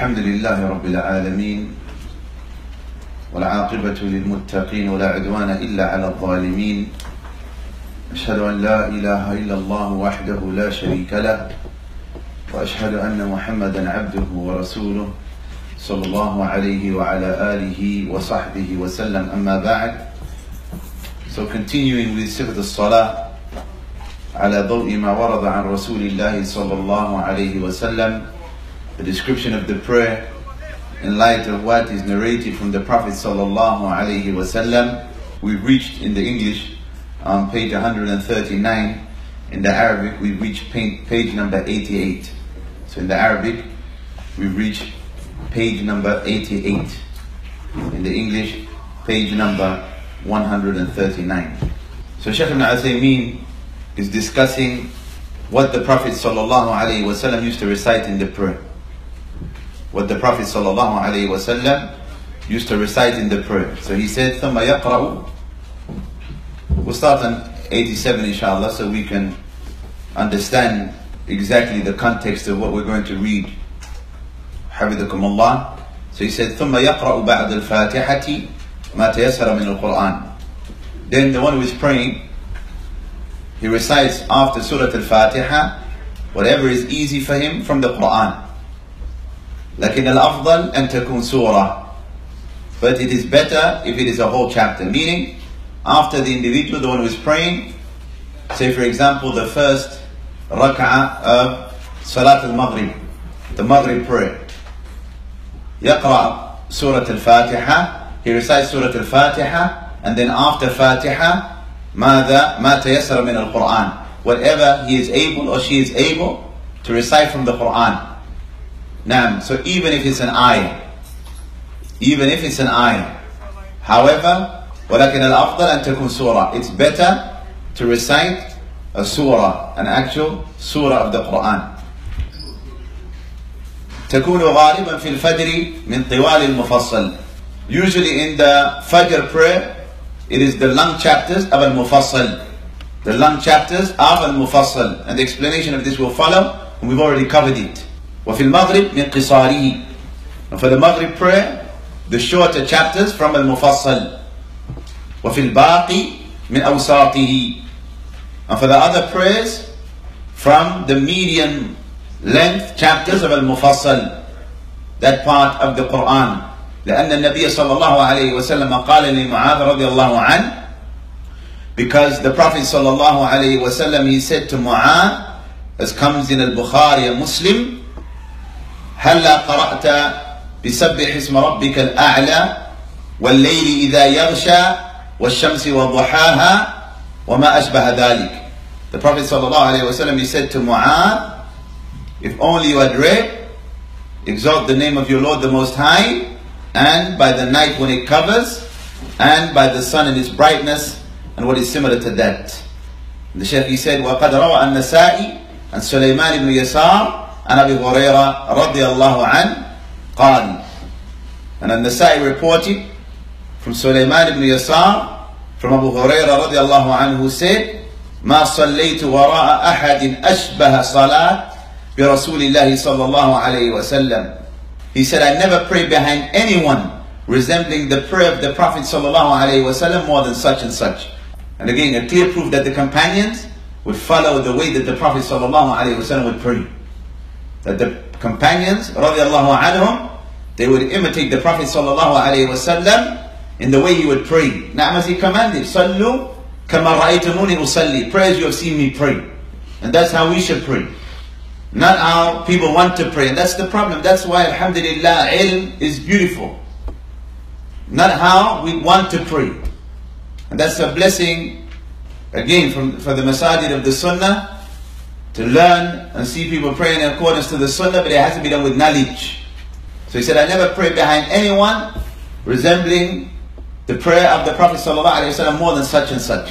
الحمد لله رب العالمين والعاقبة للمتقين ولا عدوان إلا على الظالمين. أشهد أن لا إله إلا الله وحده لا شريك له وأشهد أن محمدا عبده ورسوله صلى الله عليه وعلى آله وصحبه وسلم. أما بعد. So continuing with صفة الصلاة على ضوء ما ورد عن رسول الله صلى الله عليه وسلم, the description of the prayer in light of what is narrated from the Prophet sallallahu alaihi wasallam. We've reached in the English on page 139. In the Arabic we've reached page number 88. So in the Arabic we've reached page number 88. In the English page number 139. So Shaykh ibn Uthaymeen is discussing what the Prophet sallallahu alaihi wasallam used to recite in the prayer. What the Prophet sallallahu alaihi wasallam used to recite in the prayer. So he said, ثم يقرأ. We'll start on 87 inshallah, so we can understand exactly the context of what we're going to read. حفظكم الله. So he said, ثم يقرأ بعد الفاتحة ما تيسر من القرآن. Then the one who is praying, he recites after Surah Al-Fatiha whatever is easy for him from the Quran. لكن الأفضل أن تكون سورة. But it is better if it is a whole chapter. Meaning, after the individual, the one who is praying, say for example the first rak'ah of Salat al-Maghrib, the Maghrib prayer, يقرأ Surah Al-Fatiha, he recites Surah Al-Fatiha, and then after Fatiha, ماذا ما تيسر من القرآن, whatever he is able or she is able to recite from the Quran. Naam. So even if it's an ayah, however, ولكن الأفضل أن تكون سورة. It's better to recite a surah, an actual surah of the Quran. تكون غالبا في الفجر من طوال المفصل. Usually in the Fajr prayer, it is the long chapters of al-Mufassal. The long chapters of al-Mufassal. And the explanation of this will follow, and we've already covered it. وفي المغرب من قصاره. And for the Maghrib prayer, the shorter chapters from al-Mufassal. وفي الباقي من أوساطه. And for the other prayers, from the medium length chapters of al-Mufassal, that part of the Quran. لأن النبي صلى الله عليه وسلم قال لمعاذ رضي الله عنه, because the Prophet صلى الله عليه وسلم, he said to Mu'adh, as comes in al-Bukhari and Muslim, هلا قرأت بسبح اسم ربك الأعلى والليل إذا يغشى والشمس وضحاها وما أشبه ذلك. The Prophet صلى الله عليه وسلم, he said to Mu'adh, if only you had read, exalt the name of your Lord the Most High, and by the night when it covers, and by the sun in its brightness, and what is similar to that. The Shaykh, he said, وَقَدْ رَوَى النَّسَائِ عن سليمان بن يسار عن أبي هريرة رضي الله عنه قال. And An-Nasa'i reported from Sulaiman ibn Yasar, from Abu Hurairah رضي الله عنه, who said, ما صليت وراء أحد أشبه صلاة برسول الله صلى الله عليه وسلم. He said, I never prayed behind anyone resembling the prayer of the Prophet sallallahu alaihi wasallam more than such and such. And again, a clear proof that the companions would follow the way that the Prophet sallallahu alaihi wasallam would pray. That the companions, radiallahu anhum, they would imitate the Prophet sallallahu alaihi wasallam in the way he would pray. Na'am, as he commanded, Sallu kama ra'aytumuni usalli. Pray as you have seen me pray. And that's how we should pray. Not how people want to pray. And that's the problem. That's why, alhamdulillah, ilm is beautiful. Not how we want to pray. And that's a blessing, again, for the masajid of the sunnah, to learn and see people praying in accordance to the sunnah, but it has to be done with knowledge. So he said, I never prayed behind anyone resembling the prayer of the Prophet ﷺ more than such and such.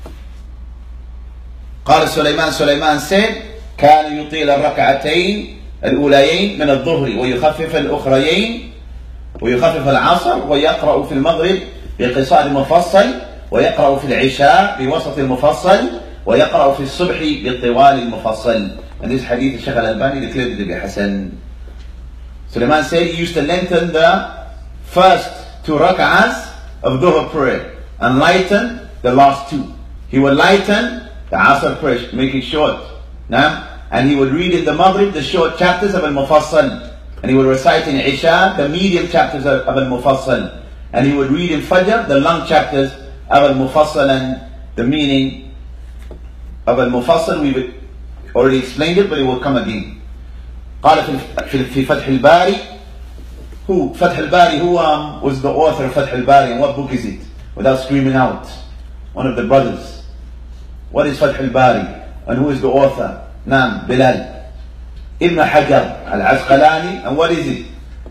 قال Sulaiman said, كان يطيل الركعتين الأوليين من الظهر ويخفف الأخريين ويخفف العصر ويقرأ في المغرب بقصار مفصل ويقرأ في العشاء بوسط المفصل ويقرأ في الصبح بالطوال المفصل. And this hadith, Shaykh al-Albani declared it to be Hasan. Sulaiman said he used to lengthen the first 2 rak'ahs of Dhuhr prayer and lighten the last 2. He would lighten the Asr prayer, make it short. And he would read in the Maghrib the short chapters of Al-Mufassal. And he would recite in Isha the medium chapters of Al-Mufassal. And he would read in Fajr the long chapters of Al-Mufassal. And the meaning of Al-Mufassal, we've already explained it, but it will come again. قال في فتح الباري. Who? Fath al-Bari, who was the author of Fath al-Bari, and what book is it? Without screaming out. One of the brothers. What is Fath al-Bari? And who is the author? Naam, Bilal. Ibn Hajar al-Asqalani. And what is it?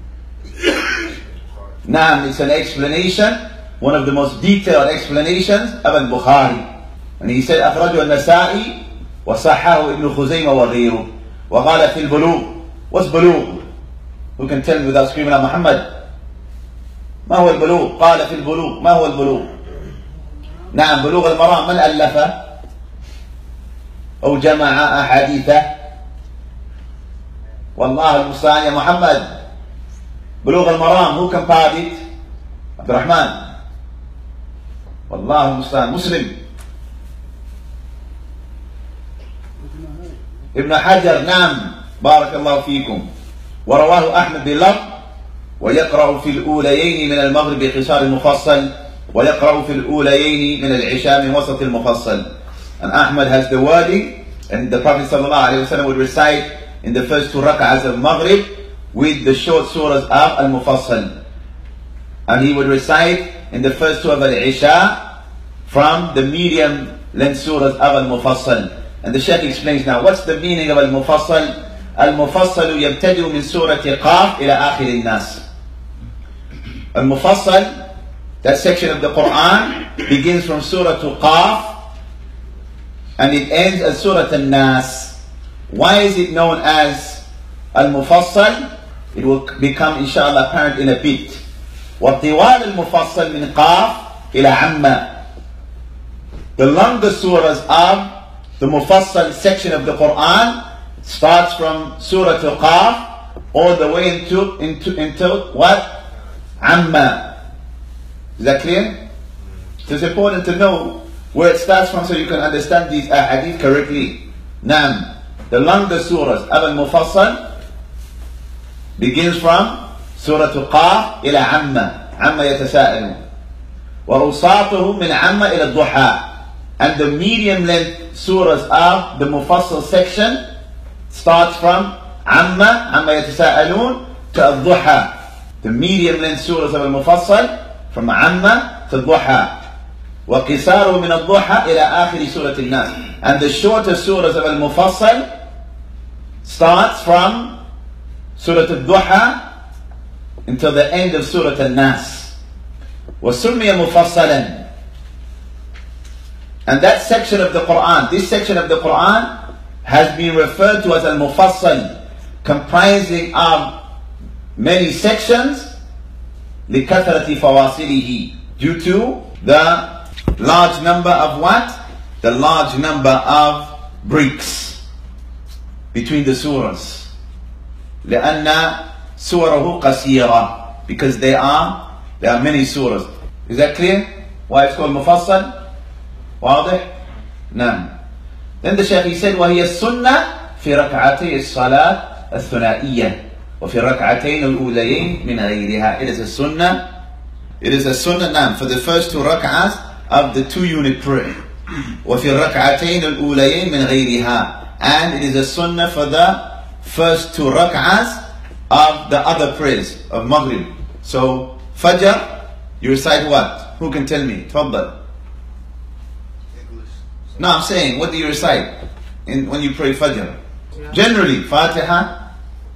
Naam, it's an explanation, one of the most detailed explanations of al-Bukhari. And he said, أخرجه النسائي وصححه ابن خزيمة وغيره وقال في البلوغ. What's بلوغ? Who can tell me without screaming out Muhammad? ما هو البلوغ؟ قال في البلوغ. ما هو البلوغ؟ نعم، بلوغ المرام. من ألفه أو جمع أحاديثه؟ والله المستعان يا محمد. بلوغ المرام, who compiled it? عبد الرحمن. والله المستعان. مسلم. ابن حجر. نعم، بارك الله فيكم. ورواه أحمد باللفظ ويقرأ في الأوليين من المغرب بقصار المفصل ويقرأ في الأوليين من العشاء من وسط المفصل. And Ahmad has the wording, and the Prophet ﷺ would recite in the first 2 rak'ahs of Maghrib with the short surahs of Al-Mufassal. And he would recite in the first 2 of Al-Isha from the medium length surahs of Al-Mufassal. And the Shaykh explains now, what's the meaning of Al-Mufassal? المفصل يبتدئ من سورة قاف إلى آخر الناس. المفصل, that section of the Quran, begins from Surah Qaf and it ends at Surah An-Nas. Why is it known as Al-Mufassal? It will become inshallah apparent in a bit. وطوال المفصل من قاف إلى عما. The longest surahs of the Mufassal section of the Quran starts from Surah Qaf all the way into what? Amma. Is that clear? So it's important to know where it starts from so you can understand these ahadith correctly. Nam. The longest surahs of Al-Mufassal begins from Surah Qaf ila Amma. Amma yatasa'alun. وَأُوسَاطُهُ مِنْ عَمَّ إِلَى الضُّحَى. And the medium length surahs of the Mufassal section starts from Amma yatasa'alun to Al-Duha. The medium length surahs of Al-Mufassal from Amma to Duha. وَقِسَارُ مِنَ الضُّحَى إِلَى آخِرِ سُورَةِ النَّاسِ. And the shorter surahs of Al-Mufassal starts from Surah Al-Duha until the end of Surah Al-Nas. وَسُمِّيَ مُفَصَّلًا. And that section of the Quran, this section of the Quran, has been referred to as Al-Mufassal, comprising of many sections, لِكَثْرَةِ فَوَاصِلِهِ, due to the large number of what? The large number of breaks between the surahs. لأن سوره قصيرة, because there are many surahs. Is that clear? Why it's called Mufassal? واضح؟ نعم. Then the Shaykh, he said, وهي السنة في ركعتي الصلاة الثنائية وفي الركعتين الأوليين من غيرها. It is a sunnah, نعم, for the first 2 rak'ahs of the 2-unit prayer. وفي الركعتين الأوليين من غيرها. And it is a sunnah for the first 2 rak'ahs of the other prayers of Maghrib. So Fajr, you recite what? Who can tell me? Tfaddal. No, I'm saying, what do you recite when you pray Fajr? Generally, Fatiha.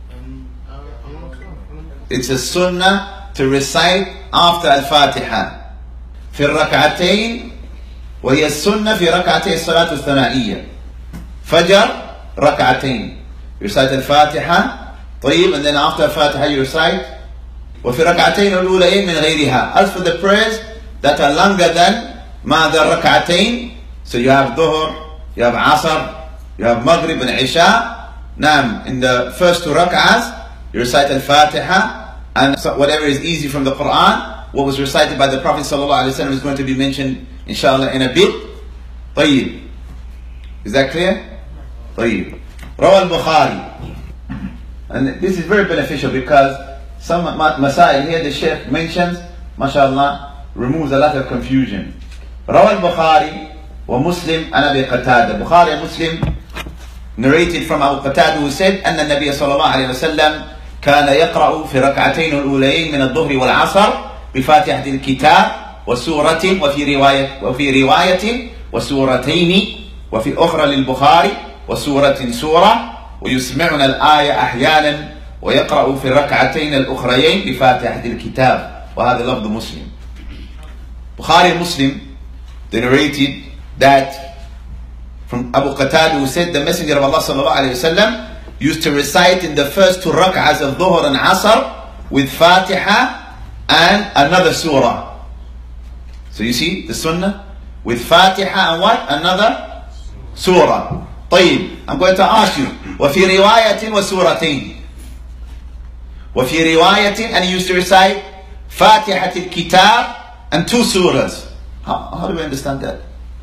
It's a sunnah to recite after Al-Fatiha. في الركعتين, وهي السنة في ركعتي الصلاة الثنائية. Fajr, ركعتين. You recite Al-Fatiha, طيب, and then after Al-Fatiha you recite وفي ركعتين الأوليين من غيرها. As for the prayers that are longer than ماذا ركعتين, so you have Dhuhr, you have Asr, you have Maghrib and Isha. Naam, in the first 2 rak'ahs, You recite Al-Fatiha, and whatever is easy from the Quran, what was recited by the Prophet ﷺ is going to be mentioned, inshallah, in a bit. طيب. Is that clear? طيب. روى البخاري. And this is very beneficial because some masail here the Shaykh mentions, mashallah, removes a lot of confusion. روى البخاري ومسلم عن أبي قتادة. Bukhari and Muslim narrated from Abu Qatada who said أن النبي صلى الله عليه وسلم كان يقرأ في ركعتين الأوليين من الظهر والعصر بفاتحة الكتاب وسورة وفي رواية وسورتين وفي أخرى للبخاري وسورة سورة ويسمعنا الآية أحيانا ويقرأ في الركعتين الأخريين بفاتحة الكتاب. وهذا لفظ مسلم. Bukhari and Muslim, they narrated that from Abu Qatada who said the Messenger of Allah sallallahu alayhi wasallam used to recite in the first two rak'ahs of Dhuhr and Asr with Fatiha and another surah. So you see the sunnah with Fatiha and what? Another surah. طيب, I'm going to ask you, وفي رواية وسورتين. وفي رواية, and he used to recite فاتحة الكتاب and two surahs. How do we understand that?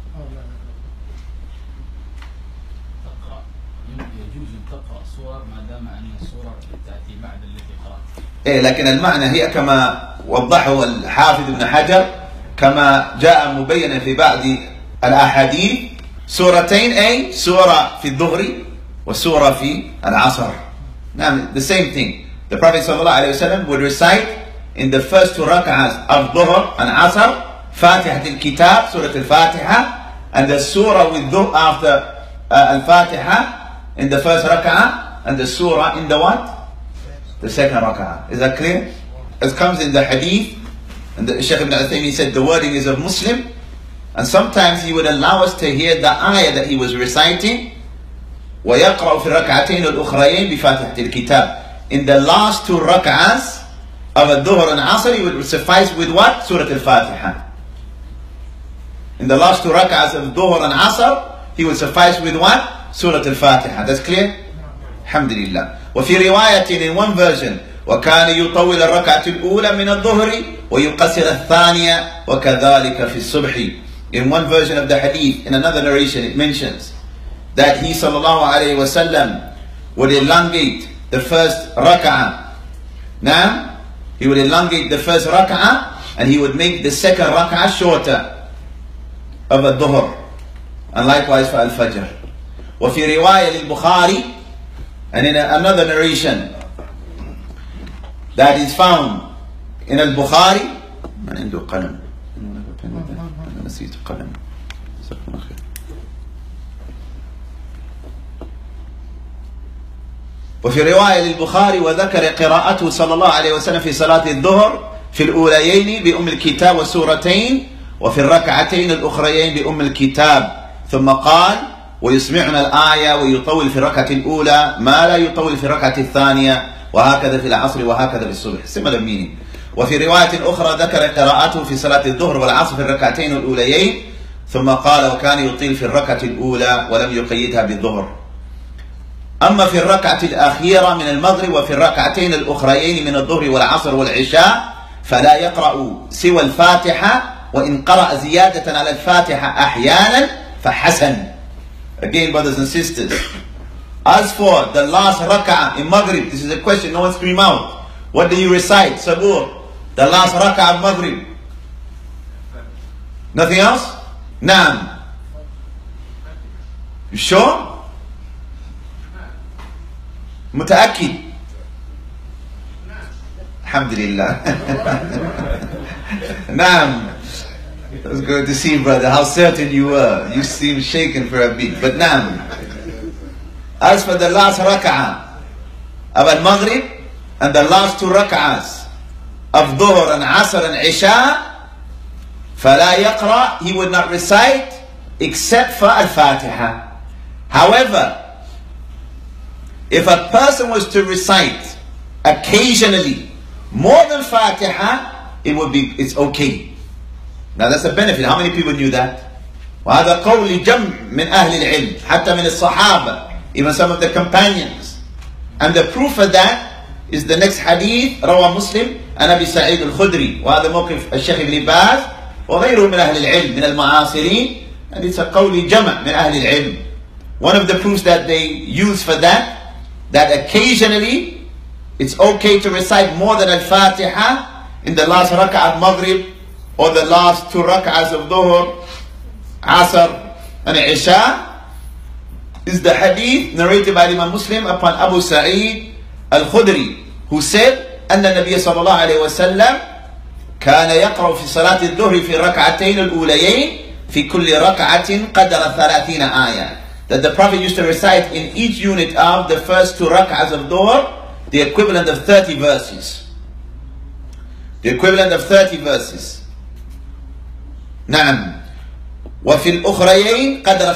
إيه, لكن المعنى هي كما وضحه الحافظ ابن حجر كما جاء مبينا في بعض الأحاديث سورتين, أي سورة في الظهر وسورة في العصر. Now, the same thing. The Prophet ﷺ would recite in the first two rak'ahs of Dhuhr and Asr Fatihat al-Kitab, Surah al-Fatiha, and the surah with Dhuhr after al-Fatiha in the first rak'ah, and the surah in the what? The second rak'ah. Is that clear? As comes in the hadith, and the Shaykh ibn Uthaymeen said the wording is of Muslim, and sometimes he would allow us to hear the ayah that he was reciting. وَيَقْرَأُ فِي الرَّكْعَتَيْنِ الْأُخْرَيَيْنِ بِفَاتِحَةِ الْكِتَابِ. In the last two rak'ahs of Dhuhr and Asr, he would suffice with what? Surah Al-Fatiha. In the last two rak'ahs of Dhuhr and Asr, he would suffice with what? Surah Al-Fatiha. That's clear? Alhamdulillah. وفي رواية, in one version, وكان يطول الركعة الأولى من الظهر ويقصر الثانية وكذلك في الصبح. In one version of the hadith, in another narration, it mentions that he sallallahu alayhi wasallam would elongate the first rak'ah. Now, he would elongate the first rak'ah and he would make the second rak'ah shorter of a dhuhr. And likewise for al-fajr. وفي رواية للبخاري, and in another narration that is found in al-Bukhari, من عنده قلم؟ أنا نسيت قلم. وفي رواية للبخاري وذكر قراءته صلى الله عليه وسلم في صلاة الظهر في الأوليين بأم الكتاب وسورتين وفي الركعتين الأخريين بأم الكتاب ثم قال ويسمعنا الآية ويطول في الركعة الأولى ما لا يطول في الركعة الثانية وهكذا في العصر وهكذا في الصبح. Similar meaning. وفي رواية أخرى ذكر قراءته في صلاة الظهر والعصر في الركعتين الأوليين ثم قال وكان يطيل في الركعة الأولى ولم يقيدها بالظهر. أما في الركعة الأخيرة من المغرب وفي الركعتين الأخريين من الظهر والعصر والعشاء فلا يقرأ سوى الفاتحة وإن قرأ زيادة على الفاتحة أحيانا فحسن. Again, brothers and sisters, as for the last rak'ah in Maghrib, this is a question, no one scream out. What do you recite? Sabur, the last rak'ah of Maghrib. Nothing else? Naam. You sure? متأكد. Alhamdulillah. Naam. It was good to see, brother, how certain you were. You seemed shaken for a bit. But now, as for the last rak'ah of al-Maghrib and the last two rak'ahs of Dhuhr and Asr and Isha, فَلَا يَقْرَأ, he would not recite except for al-Fatiha. However, if a person was to recite occasionally more than Fatiha, it's okay. Now that's a benefit. How many people knew that? وهذا قول جمع من أهل العلم حتى من الصحابة, even some of the companions. And the proof of that is the next hadith روى مسلم عن أبي سعيد الخدري, وهذا موقف الشيخ ابن باز وغيره من أهل العلم من المعاصرين, and it's a قول جمع من أهل العلم. One of the proofs that they use for that occasionally it's okay to recite more than Al-Fatiha in the last rak'ah of Maghrib or the last 2 rak'ahs of Dhuhr, Asr and Isha, is the hadith narrated by Imam Muslim upon Abu Sa'id Al-Khudri, who said أن النبي صلى الله عليه وسلم كان يقرأ في صلاة الظهر في الركعتين الأوليين في كل ركعة قدر 30 آية. That the Prophet used to recite in each unit of the first 2 rak'ahs of Dhuhr the equivalent of 30 verses. The equivalent of 30 verses. نعم. وفي الأخريين قدر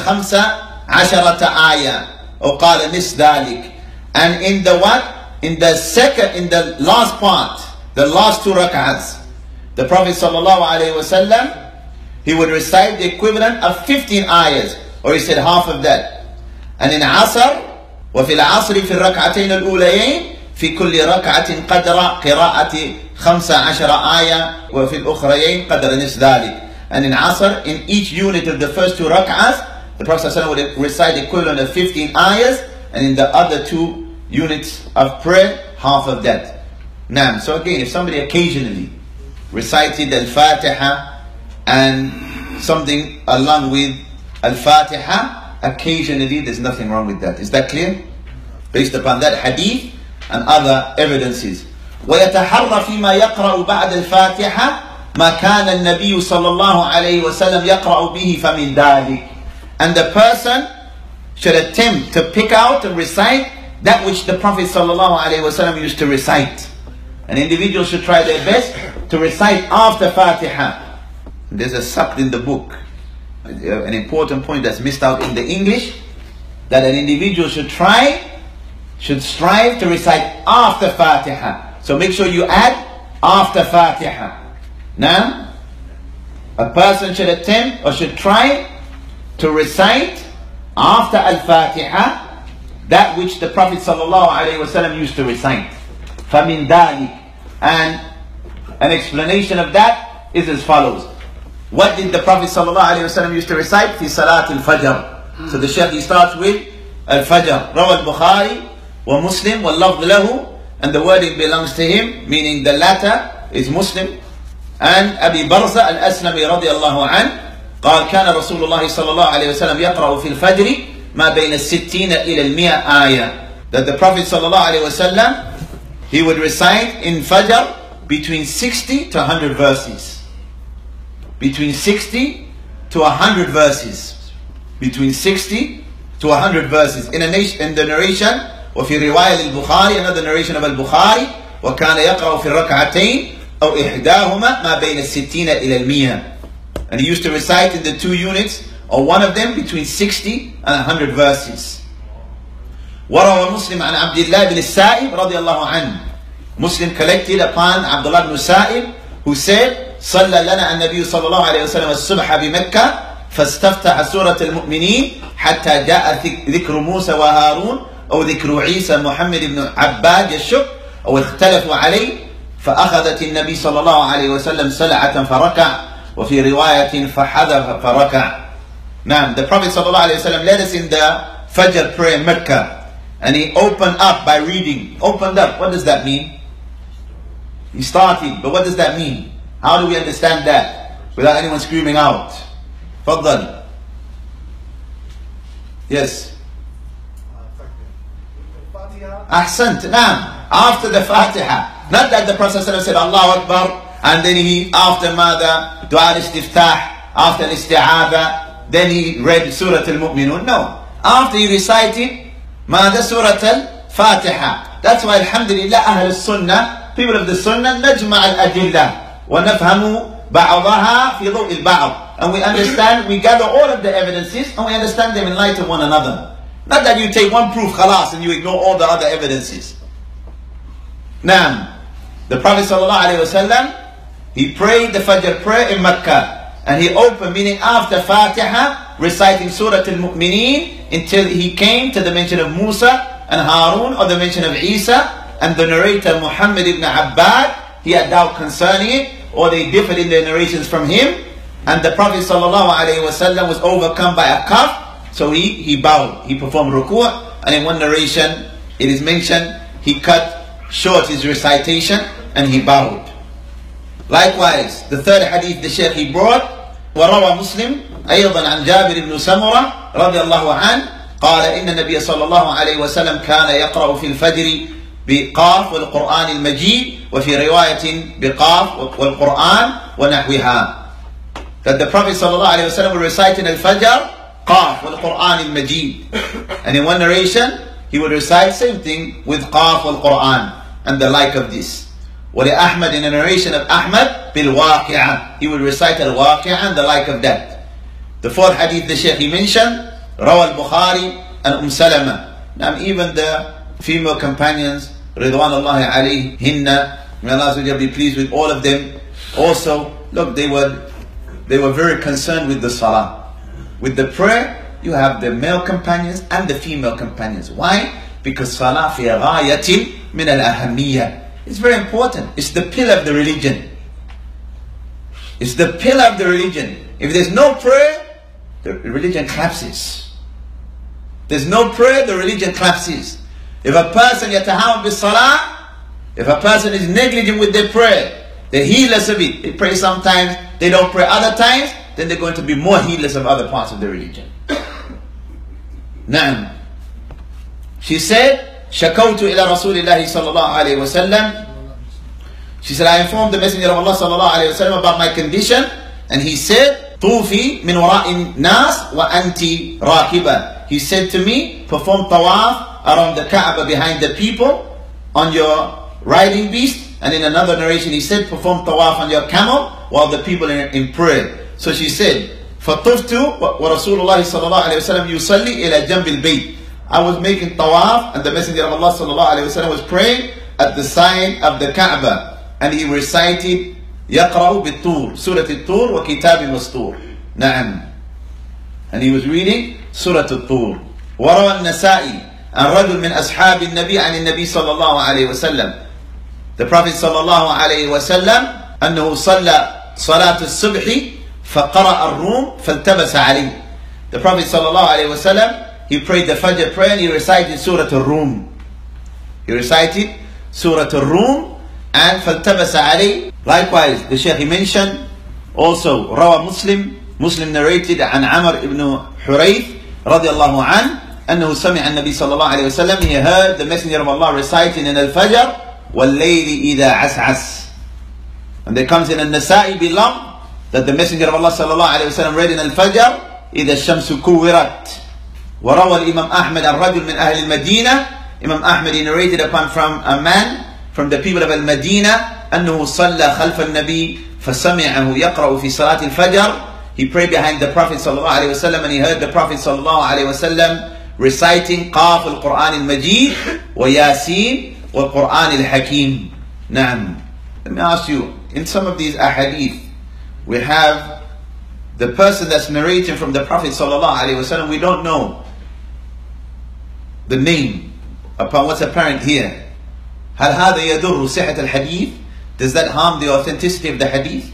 15 آية أو قال نصف ذلك. And in the what? In the last part, the last 2 rak'ahs, the Prophet sallallahu alaihi wasallam, he would recite the equivalent of 15 ayahs, or he said half of that. And in Asr, وفي العصر في الركعتين الأوليين في كل ركعة قدر قراءة 15 آية وفي الأخريين قدر نصف ذلك. And in Asr, in each unit of the first 2 rak'ahs, the Prophet ﷺ would recite the equivalent of 15 ayahs, and in the other 2 units of prayer, half of that. Naam. So again, if somebody occasionally recited Al-Fatiha and something along with Al-Fatiha, occasionally, there's nothing wrong with that. Is that clear? Based upon that hadith and other evidences. ويتحرى فيما يقرأ بعد الفاتحة ما كان النبي صلى الله عليه وسلم يقرأ به فمن ذلك. And the person should attempt to pick out and recite that which the Prophet sallallahu alaihi wasallam used to recite. An individual should try their best to recite after Fatiha. There's a saqt in the book, an important point that's missed out in the English, that an individual should strive to recite after Fatiha. So make sure you add after Fatiha. Now, a person should attempt or should try to recite after Al-Fatiha that which the Prophet ﷺ used to recite. فَمِن ذَلِكَ. And an explanation of that is as follows. What did the Prophet ﷺ used to recite? في صلاة الفجر. So the Shaykh, he starts with Al-Fajr. روى البخاري ومسلم واللفظ له, and the wording belongs to him, meaning the latter is Muslim. And Abi Barza al-Aslami رضي الله عنه قال كان رسول الله صلى الله عليه وسلم يقرأ في الفجر ما بين 60 إلى 100 آية. That the Prophet صلى الله عليه وسلم, he would recite in Fajr between 60 to 100 verses. Between 60 to 100 verses. Between 60 to 100 verses. In the narration, وفي رواية البخاري, another narration of البخاري, وكان يقرأ في الركعتين أو إحداهما ما بين 60 إلى 100. And he used to recite in the 2 units, or one of them, between 60 and 100 verses. وروى مسلم عن عبد الله بن السائب رضي الله عنه. Muslim collected upon Abdullah ibn Sa'ib, who said, صلى لنا النبي صلى الله عليه وسلم الصبح بمكة فاستفتح سورة المؤمنين حتى جاء ذكر موسى وهارون أو ذكر عيسى محمد بن عباد يشك أو اختلفوا عليه فأخذت النبي صلى الله عليه وسلم سلعة فركع وفي رواية فحذف فركع. Now, the Prophet صلى الله عليه وسلم led us in the Fajr prayer in Mecca, and he opened up by reading. Opened up, what does that mean? He started, but what does that mean? How do we understand that without anyone screaming out? Faddal. Yes. Ahsant. Now, after the Fatiha. Not that the Prophet said Allahu Akbar, and then he, after Mada, Dua al-Istiftah, after al-Isti'adha, then he read Surah Al-Mu'minun. No. After he recited Mada Surah Al-Fatiha. That's why, alhamdulillah, Ahl al-Sunnah, people of the Sunnah, نجمع الأدلة ونفهم بعضها في ضوء البعض. And we understand, we gather all of the evidences, and we understand them in light of one another. Not that you take one proof, khalas, and you ignore all the other evidences. Now, the Prophet ﷺ, he prayed the Fajr prayer in Mecca, and he opened, meaning after Fatiha, reciting Surah Al-Mu'mineen until he came to the mention of Musa and Harun, or the mention of Isa and the narrator Muhammad ibn Abbad, he had doubt concerning it, or they differed in their narrations from him. And the Prophet ﷺ was overcome by a cough, so he bowed, he performed ruku', and in one narration it is mentioned he cut short his recitation and he bowed. Likewise, the third hadith the Shaykh he brought, وروى مسلم أيضا عن جابر بن سمرة رضي الله عنه قال إن النبي صلى الله عليه وسلم كان يقرأ في الفجر بقاف والقرآن المجيد وفي رواية بقاف والقرآن ونحوها. That the Prophet صلى الله عليه وسلم would recite in Al-Fajr قاف والقرآن المجيد, and in one narration he would recite same thing with قاف والقرآن and the like of this. وَلِأَحْمَدٍ in a narration of Ahmad بِالْوَاقِعَةِ, he would recite al-Waqi'ah and the like of that. The fourth hadith the Shaykh he mentioned, روى البخاري and Salama. Now even the female companions Ridwanullahi alayhinna, may Allah be pleased with all of them, also look, they were very concerned with the salah. With the prayer, you have the male companions and the female companions. Why? Because salah fi ghayatin min al-ahamiyya. It's very important. It's the pillar of the religion. It's the pillar of the religion. If there's no prayer, the religion collapses. There's no prayer, the religion collapses. If a person yatahawwad bis salah, if a person is negligent with their prayer, they're heedless of it. They pray sometimes, they don't pray other times, then they're going to be more heedless of other parts of the religion. Naam. She said, شكوت إلى رسول الله صلى الله عليه وسلم. She said, I informed the Messenger of Allah صلى الله عليه وسلم about my condition, and he said, طوفي من وراء الناس وأنت راكبة. He said to me, perform tawaf around the Kaaba behind the people on your riding beast. And in another narration he said, perform tawaf on your camel while the people are in prayer. So she said, فطفت ورسول الله صلى الله عليه وسلم يصلي إلى جنب البيت. I was making tawaf and the Messenger of Allah sallallahu alayhi wa sallam was praying at the side of the Kaaba, and he recited يقرأ بالطور سورة الطور وكتاب مسطور. نعم. And he was reading سورة الطور. وروى النسائي عن رجل من أصحاب النبي عن النبي صلى الله عليه وسلم. The Prophet صلى الله عليه وسلم أنه صلى صلاة الصبح فقرأ الروم فالتبس عليه. The Prophet صلى الله عليه وسلم, he prayed the Fajr prayer and he recited Surah Al-Rum. He recited Surah Al-Rum and فَالْتَبَسَ عَلَيْهِ. Likewise, the Shaykh he mentioned also, روى Muslim narrated عن عمر ibn حريث رضي الله عنه أنه سمع النبي صلى الله عليه وسلم, he heard the Messenger of Allah reciting in Al-Fajr وَاللَّيْلِ إِذَا عَسْعَسْ. And there comes in An-Nasa'i belong that the Messenger of Allah صلى الله عليه وسلم read in Al-Fajr إِذَا الشَّمْسُ كُوِّرَتْ. وروى الإمام أحمد الرجل من أهل المدينة. Imam Ahmad narrated upon from a man from the people of Al-Madinah أنه صلى خلف النبي فسمعه يقرأ في صلاة الفجر. He prayed behind the Prophet صلى الله عليه وسلم and he heard the Prophet صلى الله عليه وسلم reciting قاف القرآن المجيد وياسين والقرآن الحكيم. نعم. Let me ask you, in some of these ahadith we have the person that's narrating from the Prophet صلى الله عليه وسلم, we don't know the name upon what's apparent here. هل هذا يضر صحة الحديث? Does that harm the authenticity of the hadith?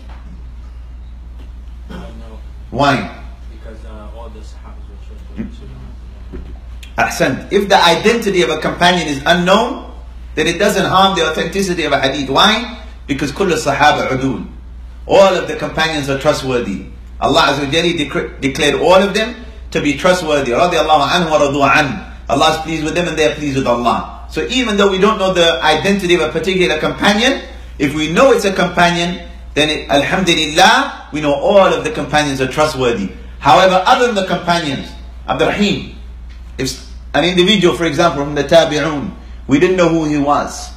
No. Why? Because all the Sahabas were children. Ahsan. If the identity of a companion is unknown, then it doesn't harm the authenticity of a hadith. Why? Because كل الصحابة عدول. All of the companions are trustworthy. Allah Azza wa Jalla declared all of them to be trustworthy. رضي الله عنه ورضوا عنه. Allah is pleased with them and they are pleased with Allah. So even though we don't know the identity of a particular companion, if we know it's a companion, then alhamdulillah, we know all of the companions are trustworthy. However, other than the companions, Abdurrahim, if an individual, for example, from the Tabi'un, we didn't know who he was.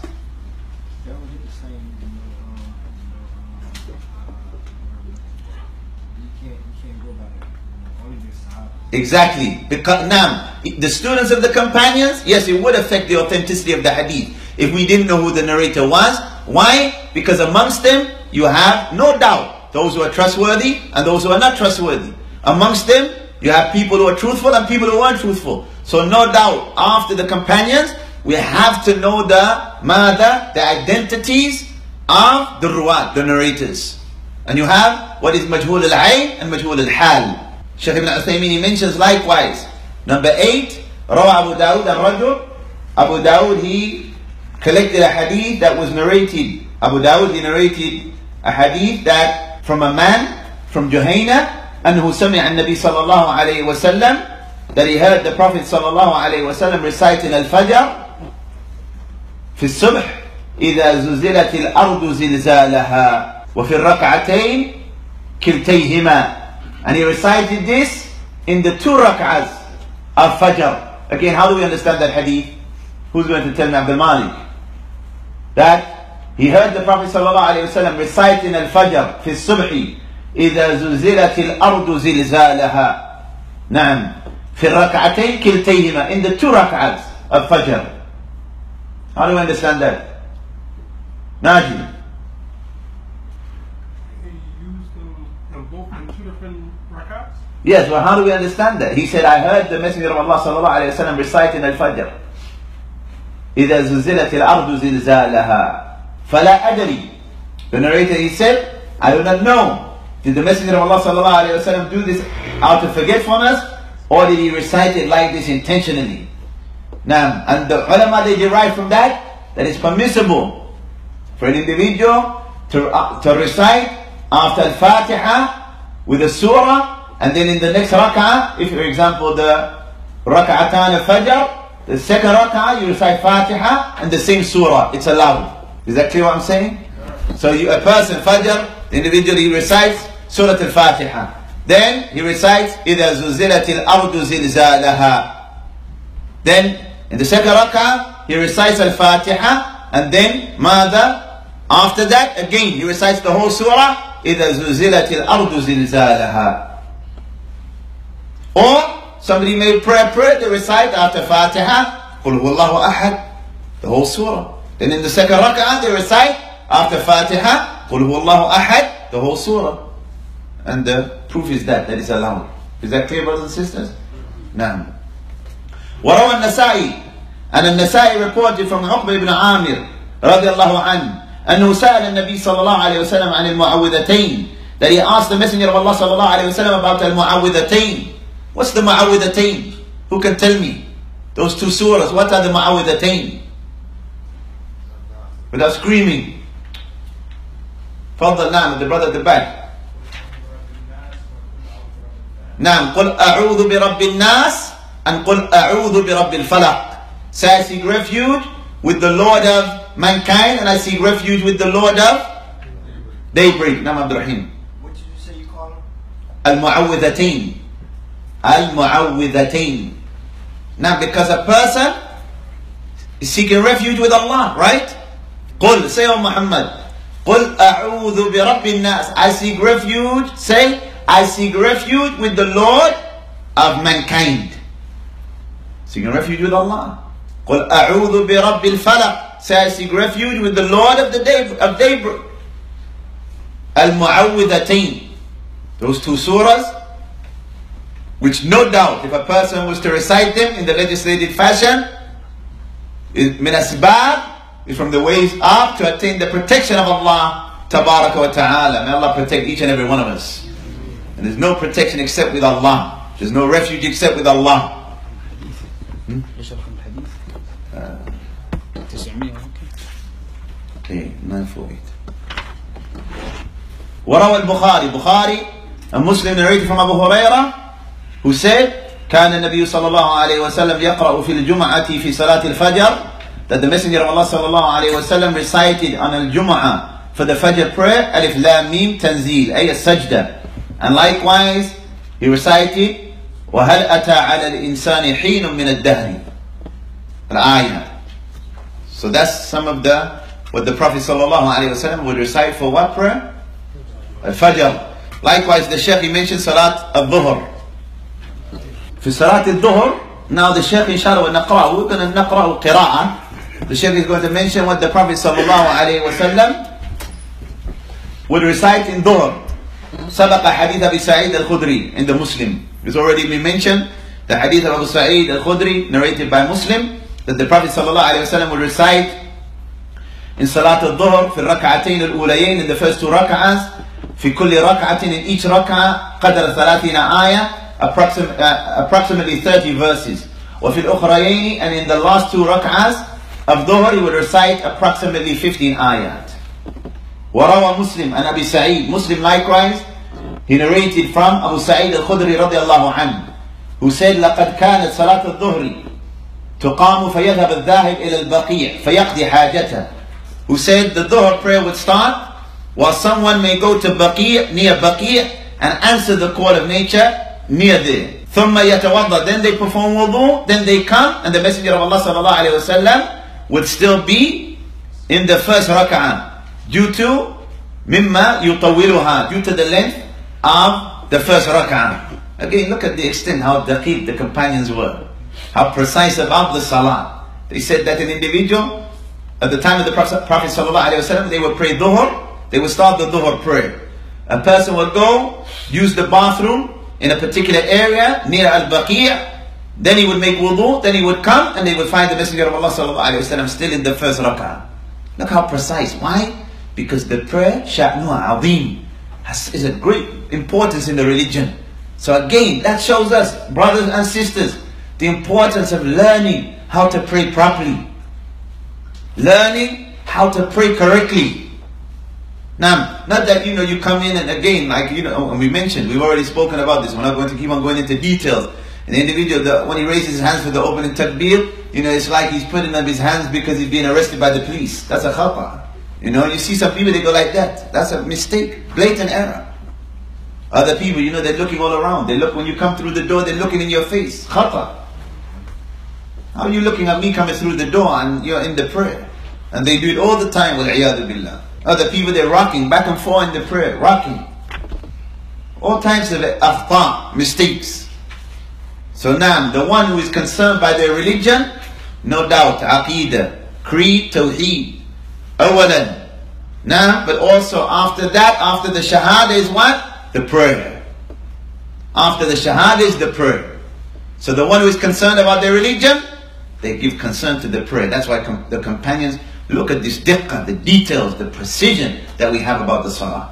Exactly. Because now, the students of the companions, yes, it would affect the authenticity of the hadith if we didn't know who the narrator was. Why? Because amongst them, you have no doubt those who are trustworthy and those who are not trustworthy. Amongst them, you have people who are truthful and people who aren't truthful. So no doubt, after the companions, we have to know the identities of the ruwat, the narrators. And you have what is majhul al-ayn and majhul al-hal. Shaykh ibn Uthaymeen mentions likewise. Number 8, Rawa Abu Dawud al-Rajul. Abu Dawud, he collected a hadith that was narrated. Abu Dawud, he narrated a hadith that from a man from Juhayna, أنه سمع النبي صلى الله عليه وسلم, that he heard the Prophet صلى الله عليه وسلم reciting al-Fajr في الصبح إذا زلزلت الأرض زلزالها وفي الركعتين كلتيهما. And he recited this in the 2 rak'ahs of Fajr. Again, how do we understand that hadith? Who's going to tell me? Abdul Malik. That he heard the Prophet ﷺ reciting al-Fajr في الصبح إذا زلزلت الأرض زلزالها. نعم. في الركعتين كلتيهما. In the 2 rak'ahs of Fajr. How do we understand that? Najib. He used them both in 2 different rak'ahs? Yes, well, how do we understand that? He said, I heard the Messenger of Allah ﷺ reciting al-Fajr. إذا زلزلت الأرض زلزالها فلا أدري. The narrator, he said, I do not know. Did the Messenger of Allah ﷺ do this out of forgetfulness, or did he recite it like this intentionally? Now, and the ulama, they derive from that it's permissible for an individual to recite after al-Fatiha with a surah, and then in the next rak'ah, if for example the rak'atan al-Fajr, the second rak'ah you recite Fatiha and the same surah. It's allowed. Is that clear what I'm saying? So a person, Fajr, the individual, he recites Surah al-Fatiha. Then he recites إِذَا زُلْزِلَتِ الْأَرْضُ زِلْزَالَهَا. Then in the second rak'ah he recites al-Fatiha, and then ماذا? After that again he recites the whole surah إِذَا زُلْزِلَتِ الْأَرْضُ زِلْزَالَهَا. Or somebody may pray, they recite after Fatiha قُلْ هُوَ اللَّهُ أَحَدٌ, the whole surah. Then in the second rak'ah they recite after Fatiha قُلْ هُوَ اللَّهُ أَحَدٌ, the whole surah. And the proof is that is allowed. Is that clear, brothers and sisters? Naam. وروى النسائي, and النسائي reported from عقبة ibn Amir رضي الله عنه أنه سأل النبي صلى الله عليه وسلم عن المعوذتين, that he asked the Messenger of Allah صلى الله عليه وسلم about al-mu'awwidhatayn. What's the mu'awwidhatayn? Who can tell me? Those 2 surahs, what are the mu'awwidhatayn? Without screaming. Fadl, naam, the brother at the back. Naam, قُلْ أَعُوذُ بِرَبِّ النَّاسِ and قُلْ أَعُوذُ بِرَبِّ الْفَلَقِ. Say, I seek refuge with the Lord of mankind, and I seek refuge with the Lord of daybreak. Naam Abdul Rahim. What did you say you call them? Al-mu'awwidhatayn. Al-mu'awwidhatayn. Now, because a person is seeking refuge with Allah, right? قُلْ, say, O Muhammad, قُلْ أَعُوذُ بِرَبِّ النَّاسِ. I seek refuge, say, I seek refuge with the Lord of mankind. Seeking refuge with Allah. قُلْ أَعُوذُ بِرَبِّ الْفَلَقِ. Say, I seek refuge with the Lord of daybreak. Al-mu'awwidhatayn. Those 2 surahs, which no doubt, if a person was to recite them in the legislated fashion, min asbab, is from the ways up to attain the protection of Allah tabaraka wa ta'ala. May Allah protect each and every one of us. And there's no protection except with Allah. There's no refuge except with Allah. Okay, 948. وروى البخاري and Muslim narrated from Abu Hurairah, who said, كان النبي صلى الله عليه وسلم يقرأ في الجمعة في صلاة الفجر, that the Messenger of Allah صلى الله عليه وسلم recited on al-Jum'ah for the Fajr prayer, Alif Lam Mim Tanzil, ay as-sajda. And likewise, he recited, وَهَلْ أَتَى عَلَى الْإِنسَانِ حِينٌ مِنَ الدَّهْرِ, al-ayah. So that's some of what the Prophet sallallahu alaihi wasallam would recite for what prayer? Al-Fajr. Likewise, the Shaykh, he mentioned Salat al-Dhuhr. For Salat al-Dhuhr, now the Shaykh, inshallah, we're going to naqra'u qira'ah. The Shaykh is going to mention what the Prophet sallallahu alaihi wasallam would recite in Dhuhr. سبق حديث أبي سعيد الخدري in the Muslim. It's already been mentioned, the hadith of Abu Sa'id al-Khudri narrated by Muslim, that the Prophet ﷺ would recite in Salat al-Dhuhr في الركعتين الأوليين, in the first 2 rak'ahs, في كل ركعة, in each rak'ah قدر 30 آية, approximately 30 verses. وفي الأخريين, and in the last 2 rak'ahs of Dhuhr he would recite approximately 15 ayat. وروى مسلم عن أبي سعيد, Muslim likewise, he narrated from Abu Sa'id al-Khudri رضي الله عنه, who said لقد كانت صلاة الظهر تقام فيذهب الذاهب إلى البقيع فيقضي حاجته, who said the Dhuhr prayer would start while someone may go to Baqi', near Baqi', and answer the call of nature near there. ثم يتوضأ, then they perform wudu, then they come, and the Messenger of Allah sallallahu alayhi wasallam would still be in the first rak'ah due to مما يطولها, due to the length of the first rak'ah. Again, look at the extent how daqiq the companions were, how precise about the salah. They said that an individual at the time of the Prophet sallallahu alaihi wasallam, they would pray dhuhr, they would start the dhuhr prayer. A person would go use the bathroom in a particular area near al-Baqi', then he would make wudu, then he would come, and they would find the Messenger of Allah sallallahu alaihi wasallam still in the first rak'ah. Look how precise. Why? Because the prayer sha'nuha azim is a great importance in the religion. So again, that shows us, brothers and sisters, the importance of learning how to pray properly, learning how to pray correctly. Now, not that you come in and again, like and we mentioned, we've already spoken about this. We're not going to keep on going into details. An individual, when he raises his hands for the opening takbir, it's like he's putting up his hands because he's being arrested by the police. That's a khata. You see some people, they go like that. That's a mistake, blatant error. Other people, they're looking all around. They look when you come through the door, they're looking in your face. Khata. How are you looking at me coming through the door and you're in the prayer? And they do it all the time, wal-iyadu billah. Other people, they're rocking back and forth in the prayer, rocking. All types of akhta, mistakes. So now, the one who is concerned by their religion, no doubt, aqeedah, creed, tawheed, awalan. Now, but also after that, after the shahada is what? The prayer. After the shahada is the prayer. So the one who is concerned about their religion, they give concern to the prayer. That's why the companions look at this diqqah, the details, the precision that we have about the salah.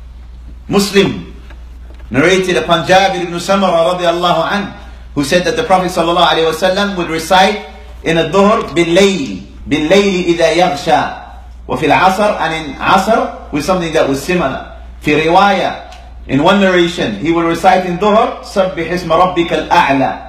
Muslim narrated upon Jabir ibn Samara radiallahu anhu, who said that the Prophet sallallahu alaihi wasallam would recite in a dhuhr bil-layl idha yaghsha, wa fil asr, and in asr with something that was similar. Fi riwayah, in one narration, he would recite in dhuhr sabbih isma rabbika al-a'la.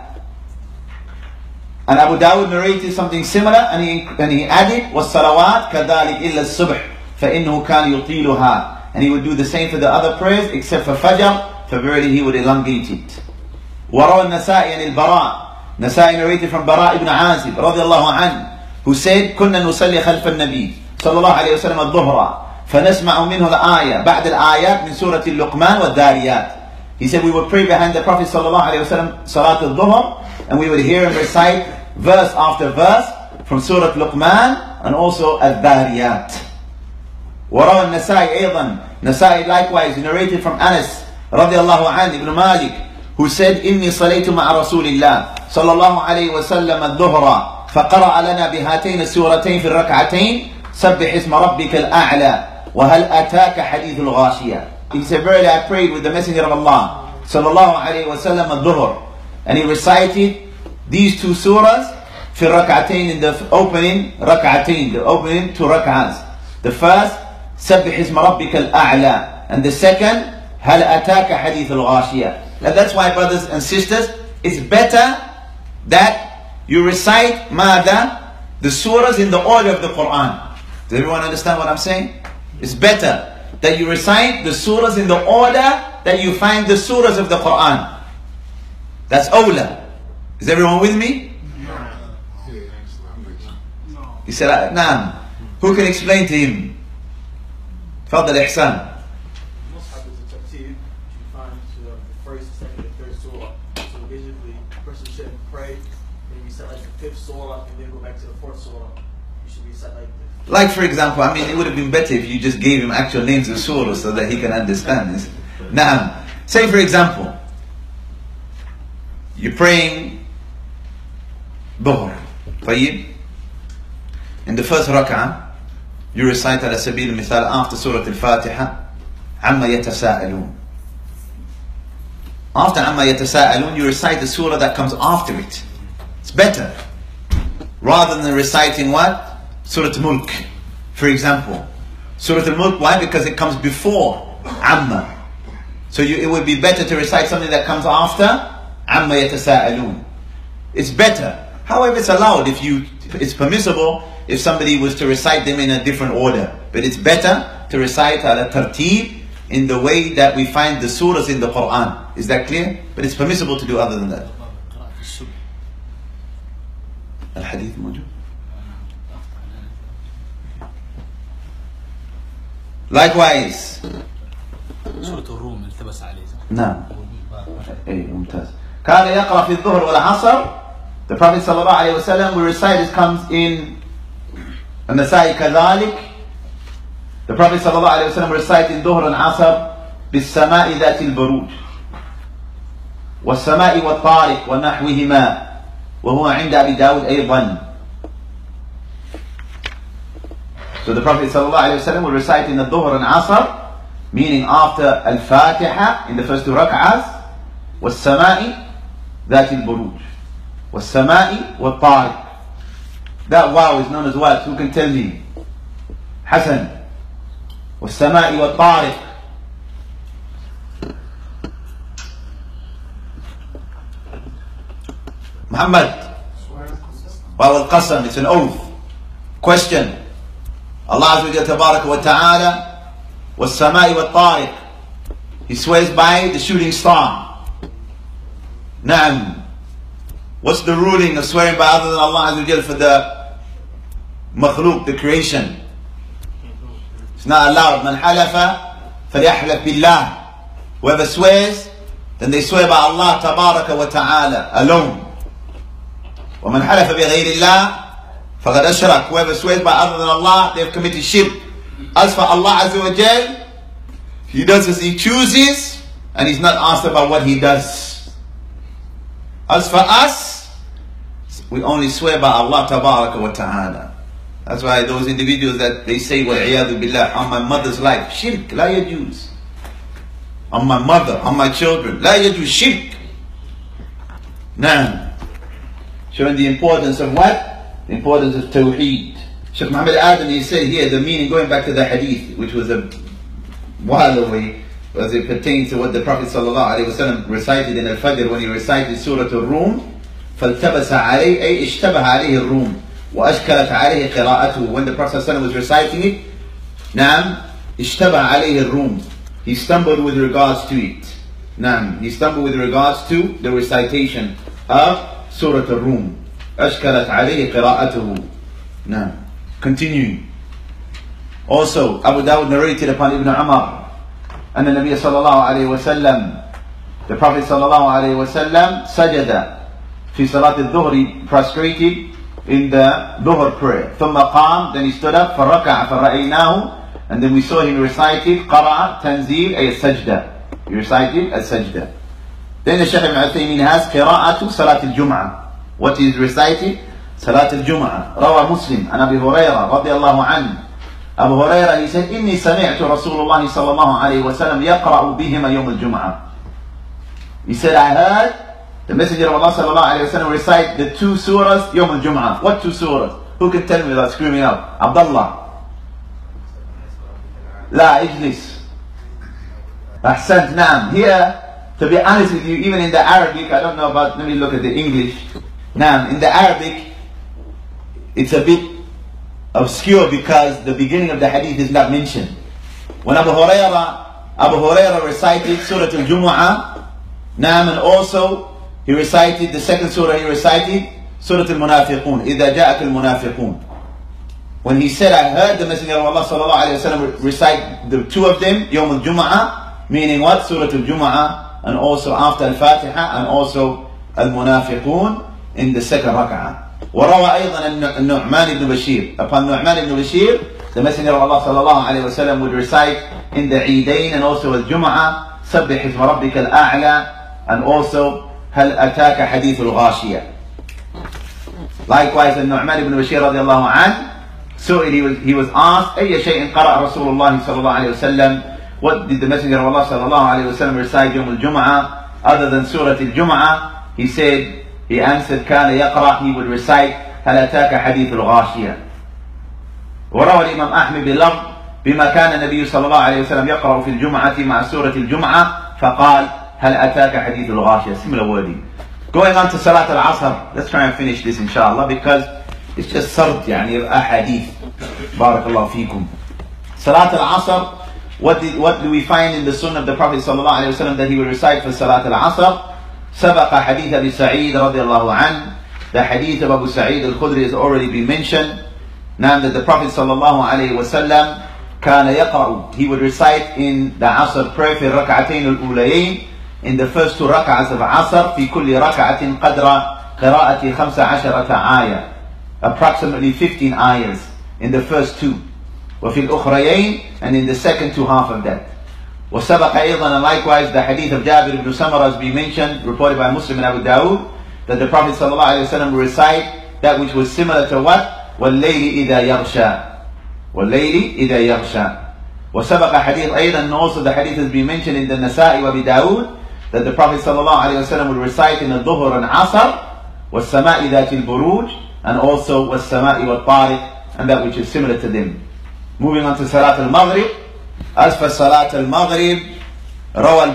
And Abu Dawud narrated something similar, and he added, وَالصَّلَوَاتْ كَذَلِكَ إِلَّا الصُّبْحِ فَإِنَّهُ كَانَ يُطِيلُهَا. And he would do the same for the other prayers, except for Fajr, for verily he would elongate it. وَرَوَى النَّسَائِ عَنِ الْبَرَاءِ. Nasai narrated from Bara ibn Azib, رضي الله عنه, who said, كُنَّا نُصَلِّي خَلْفَ النَّبِي صلى الله عليه وسلم الظهر فنسمع منه الآية بعد الآيات من سورة اللقمان والذاريات. He said we would pray behind the Prophet صلى الله عليه وسلم صلاة الظهر, and we would hear him recite verse after verse from Surah Luqman and also Al-Dhariyat. وروى النسائي أيضا, Nasai likewise narrated from Anas رضي الله عنه ibn Malik, who said إني صليت مع رسول الله صلى الله عليه وسلم الظهر فقرأ لنا بهاتين السورتين في الركعتين سبح اسم ربك الأعلى وهل أتاك حديث الغاشية. He said, verily I prayed with the Messenger of Allah صلى الله عليه وسلم الظهر, and he recited these 2 surahs في الركعتين, in the opening rak'atain, the opening 2 rak'ahs. The first سبح اسم ربك الأعلى, and the second هل أتاك حديث الغاشية. Now that's why, brothers and sisters, it's better that you recite ماذا, the surahs in the order of the Quran. Does everyone understand what I'm saying? It's better that you recite the surahs in the order that you find the surahs of the Quran. That's awla. Is everyone with me? He said, Naam. Who can explain to him? Fadl Ihsan. Mus'haf is a tartib. You find the first, second, and third surah. So basically, a person shouldn't pray, then you recite like the 5th surah, and then go back to the 4th surah. You should recite like this. Like for example, it would have been better if you just gave him actual names of surahs so that he can understand this. Now, say for example, you're praying Dhuhr. طيب? in the first rak'ah, you recite على سبيل المثال after Surah Al-Fatiha, عَمَّا يَتَسَاءَلُونَ. After عَمَّا يَتَسَاءَلُونَ, you recite the surah that comes after it. It's better. Rather than reciting what? Surah Al-Mulk, for example. Surah Al-Mulk, why? Because it comes before Amma. So it would be better to recite something that comes after Amma Yatasa'alun. It's better. However, it's allowed it's permissible if somebody was to recite them in a different order. But it's better to recite ala tartib in the way that we find the surahs in the Quran. Is that clear? But it's permissible to do other than that. Al-Hadith موجود. Likewise. سورة الروم التبس عليه. نعم. اي ممتاز. كان يقرأ في الظهر والعصر. The Prophet صلى الله عليه وسلم will recite, it comes in النسائي كذلك. The Prophet صلى الله عليه وسلم will recite in ظهر والعصر بالسماء ذات البروج والسماء والطارق ونحوهما وهو عند أبي داود أيضا. So the Prophet صلى الله عليه وسلم will recite in the ظهر and asr, meaning after al-Fatiha in the first two rak'ahs, والسماء ذات البروج والسماء والطارق. That wow is known as what? Who can tell me? Hassan. والسماء والطارق. Muhammad. Wow al-Qasam, it's an oath. Question. Allah Azza wa Jalla Tabaraka wa Ta'ala was-samai wa-tariq. He swears by the shooting star. Naam. What's the ruling of swearing by other than Allah Azza wa Jalla for the makhluk, the creation? It's not allowed. Man halafa falyahlaf billah. Whoever swears, then they swear by Allah Tabaraka wa Ta'ala alone. وَمَنْ حَلَفَ بِغَيْرِ اللَّهِ فَقَدْ أَشْرَكَ. Whoever swears by other than Allah, they have committed shirk. As for Allah Azza wa Jal, He does as He chooses, and He's not asked about what He does. As for us, we only swear by Allah Tabaraka wa Ta'ala. That's why those individuals that they say, وَالْعِيَاذُ بِاللَّهِ, on my mother's life, shirk, لَا يَجُوز. On my mother, on my children, لَا يَجُوز shirk. Now, showing the importance of what? The importance of Tawheed. Shaykh Muhammad Adam, he said here, the meaning, going back to the hadith, which was a while away, as it pertains to what the Prophet ﷺ recited in Al-Fajr when he recited Surah Al-Rum, فَالْتَبَسَ عَلَيْهِ أي اشْتَبَهَ عَلَيْهِ الرُّوم وَأَشْكَلَتْ عَلَيْهِ قِرَاءَتُهُ. When the Prophet ﷺ was reciting it, نعم اشْتَبَهَ عَلَيْهِ الرُّوم. He stumbled with regards to it. نعم, he stumbled with regards to the recitation of Surah Al-Rum. أشكلت عليه قراءته. Now, continuing. Also, Abu Dawud narrated upon Ibn Umar, أن النبي صلى الله عليه وسلم, the Prophet صلى الله عليه وسلم, سجد في صلاة الظهر, prostrated in the Dhuhr prayer. ثم قام, then he stood up, فركع فرأيناه, and then we saw him recited قرأ تنزيل أي السجدة. He recited السجدة. Then the Shaykh Ibn Uthaymin has قراءة صلاة الجمعة. What is recited? Salat al-Jum'ah. روى مسلم عن أبي هريرة رضي الله عنه. Abu Hurairah, he said, إني سمعت رسول الله صلى الله عليه وسلم يقرأ بهما يوم الجمعة. He said, I heard the Messenger of Allah صلى الله عليه وسلم recite the two surahs يوم الجمعة. What two surahs? Who can tell me without screaming out? Abdullah. لا, اجلس. أحسنت. نعم. Here, to be honest with you, even in the Arabic, I don't know about, let me look at the English. Now, in the Arabic, it's a bit obscure because the beginning of the hadith is not mentioned. When Abu Hurairah recited Surah Al-Jumu'ah, Naam, and also he recited the second surah, he recited Surah Al-Munafiqun, إِذَا جَاءَكَ الْمُنَافِقُونَ. When he said, I heard the Messenger of Allah sallallahu alayhi wa sallam recite the two of them, Yawm Al-Jumu'ah, meaning what? Surah Al-Jumu'ah, and also after Al-Fatiha, and also Al-Munafiqun, in the second rak'ah. وروى أيضا النعمان ibn Bashir. Upon Nu'man ibn Bashir, the Messenger of Allah sallallahu alayhi wa sallam would recite in the Eidain and also al-Jum'ah, سبح اسم ربك الأعلى, and also هل أتاك حديث الغاشية. Likewise, Nu'man ibn Bashir radiallahu anhu, he was asked, أي شيء قرأ رسول الله صلى الله عليه وسلم, what did the Messenger of Allah صلى الله عليه وسلم recite يوم الجمعة other than Surah Al-Jum'ah? He answered, كان يقرأ, he would recite, هل أتاك حديث الغاشية. وروى الإمام أحمد بلفظ بما كان النبي صلى الله عليه وسلم يقرأ في الجمعة مع سورة الجمعة فقال هل أتاك حديث الغاشية. Similar wording. Going on to Salat al-Asr. Let's try and finish this inshallah because it's just sard يعني أحاديث. بارك الله فيكم. Salat al-Asr. What do we find in the Sunnah of the Prophet صلى الله عليه وسلم that he would recite for Salat al-Asr? سبق حديث أبي سعيد رضي الله عنه. The hadith of Abu Sa'id al-Khudri has already been mentioned. Now that the Prophet صلى الله عليه وسلم كان يقرأ, he would recite in the Asr prayer في الركعتين الأوليين, in the first 2 rak'ahs of Asr, في كل ركعة قدر قراءة 15 آية, approximately 15 ayahs in the first 2. وفي الأخريين, and in the second 2 half of that. وسبق أيضا, and likewise the hadith of Jabir ibn Samara has been mentioned, reported by Muslim and Abu Dawud, that the Prophet ﷺ would recite that which was similar to what? وَاللَّيْلِ إِذَا يَغْشَى. وَاللَّيْلِ إِذَا يَغْشَى. وسبق حديث أيضا, and also the hadith has been mentioned in the Nasa'i wa Abi Dawud, that the Prophet ﷺ would recite in the Dhuhr and Asr, وَالسَّمَاءِ ذَاتِ الْبُرُوجِ, and also وَالسَّمَاءِ وَالطَّارِقِ, and that which is similar to them. Moving on to Salat al-Maghrib. As for Salat al-Maghrib, Rawa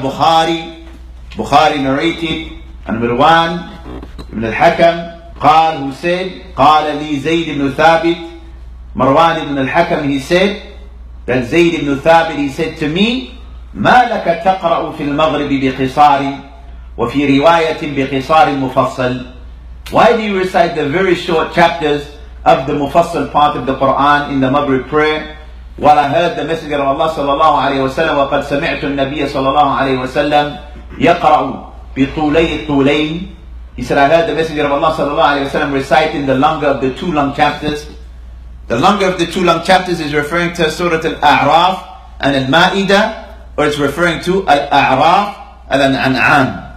al-Bukhari narrated, and Mirwan ibn al-Hakam, قال, who said, قال لي زيد ibn Thabit, Marwan ibn al-Hakam, he said, that Zayd ibn Thabit, he said to me, ما لك تقرأ في المغرب بقصار وفي رواية بقصار مفصل. Why do you recite the very short chapters of the Mufassal part of the Quran in the Maghrib prayer? While I heard the Messenger of Allah صلى الله عليه وسلم وقد سمعت النبي صلى الله عليه وسلم يقرأ بطولي الطولين. He said, I heard the Messenger of Allah صلى الله عليه وسلم reciting the longer of the 2 long chapters. The longer of the 2 long chapters is referring to Surah Al-A'raf and Al-Ma'idah, or it's referring to Al-A'raf and Al-An'am.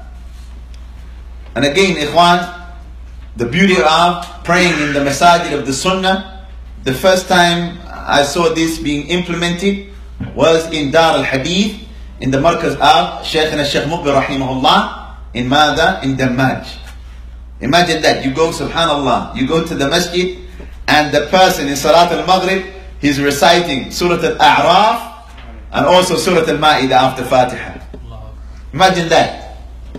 And again, ikhwan, the beauty of praying in the masajid of the Sunnah, the first time I saw this being implemented was in Dar al-Hadith, in the markaz of Shaykhina Shaykh Muqbil rahimahullah, in Mada, in Dammaj. Imagine that, you go, subhanallah, you go to the masjid, and the person in Salat al-Maghrib, he's reciting Surah Al-A'raf, and also Surah Al-Ma'idah after Fatiha. Imagine that.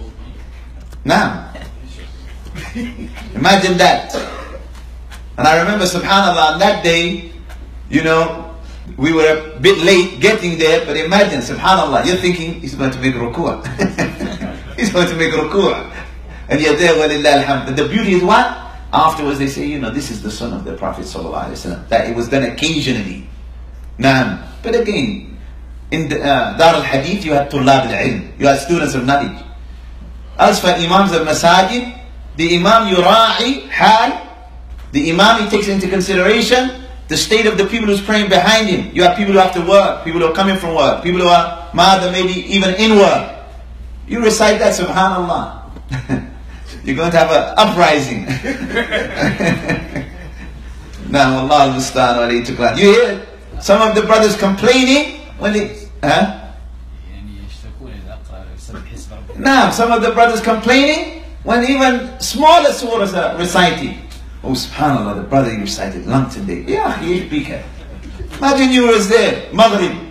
Now, imagine that. And I remember, subhanallah, on that day, you know, we were a bit late getting there, but imagine, subhanallah, you're thinking, he's going to make ruku'. He's going to make ruku'. And you're there, walillah alhamd. The beauty is what? Afterwards they say, you know, this is the son of the Prophet ﷺ, that it was done occasionally. Naam. But again, in the, Dar al-Hadith, you had tullab al-ilm, you had students of knowledge. As for imams of masajid, the imam yura'i hal, the imam, he takes into consideration the state of the people who's praying behind him. You have people who have to work, people who are coming from work, people who are maybe even in work. You recite that, subhanallah. You're going to have an uprising. Now, Allah al-Musta'an wa alayhi tuklan. You hear some of the brothers complaining when they... Now, some of the brothers complaining when even smaller surahs are recited. Oh, subhanallah, the brother you recited long today. Yeah, he be careful. Imagine you was there, Maghrib.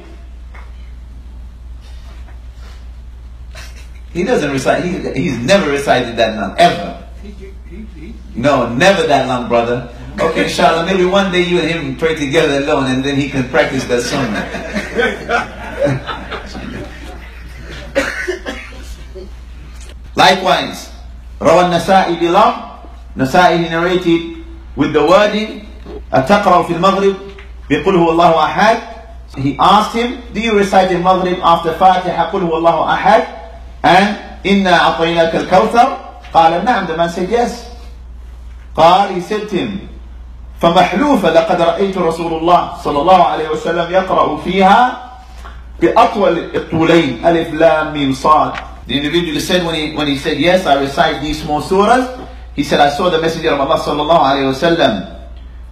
He doesn't recite, he's never recited that long, ever. No, never that long, brother. Okay, inshallah, maybe one day you and him pray together alone and then he can practice that sunnah. Likewise, Rawa Nasa'i bilam, Nasa'i narrated with the wording, أَتَقْرَأُ فِي الْمَغْرِبِ بِقُلْ هُوَ اللَّهُ أَحَدٍ. He asked him, do you recite in Maghrib after Fatiha, قُلْ هُوَ اللَّهُ أَحَدٍ? And إِنَّا أَعْطَيْنَاكَ الْكَوْثَرِ. قال نعم, the man said yes. قال, he said to him, فَمَحْلُوفَ لَقَدْ رَأَيْتُ رَسُولُ اللَّهِ صلى الله عليه وسلم يقرأ فيها بأطول الطولين ألف لام ميم صاد. The individual said when he said yes, I recite these small surahs, he said, I saw the Messenger of Allah صلى الله عليه وسلم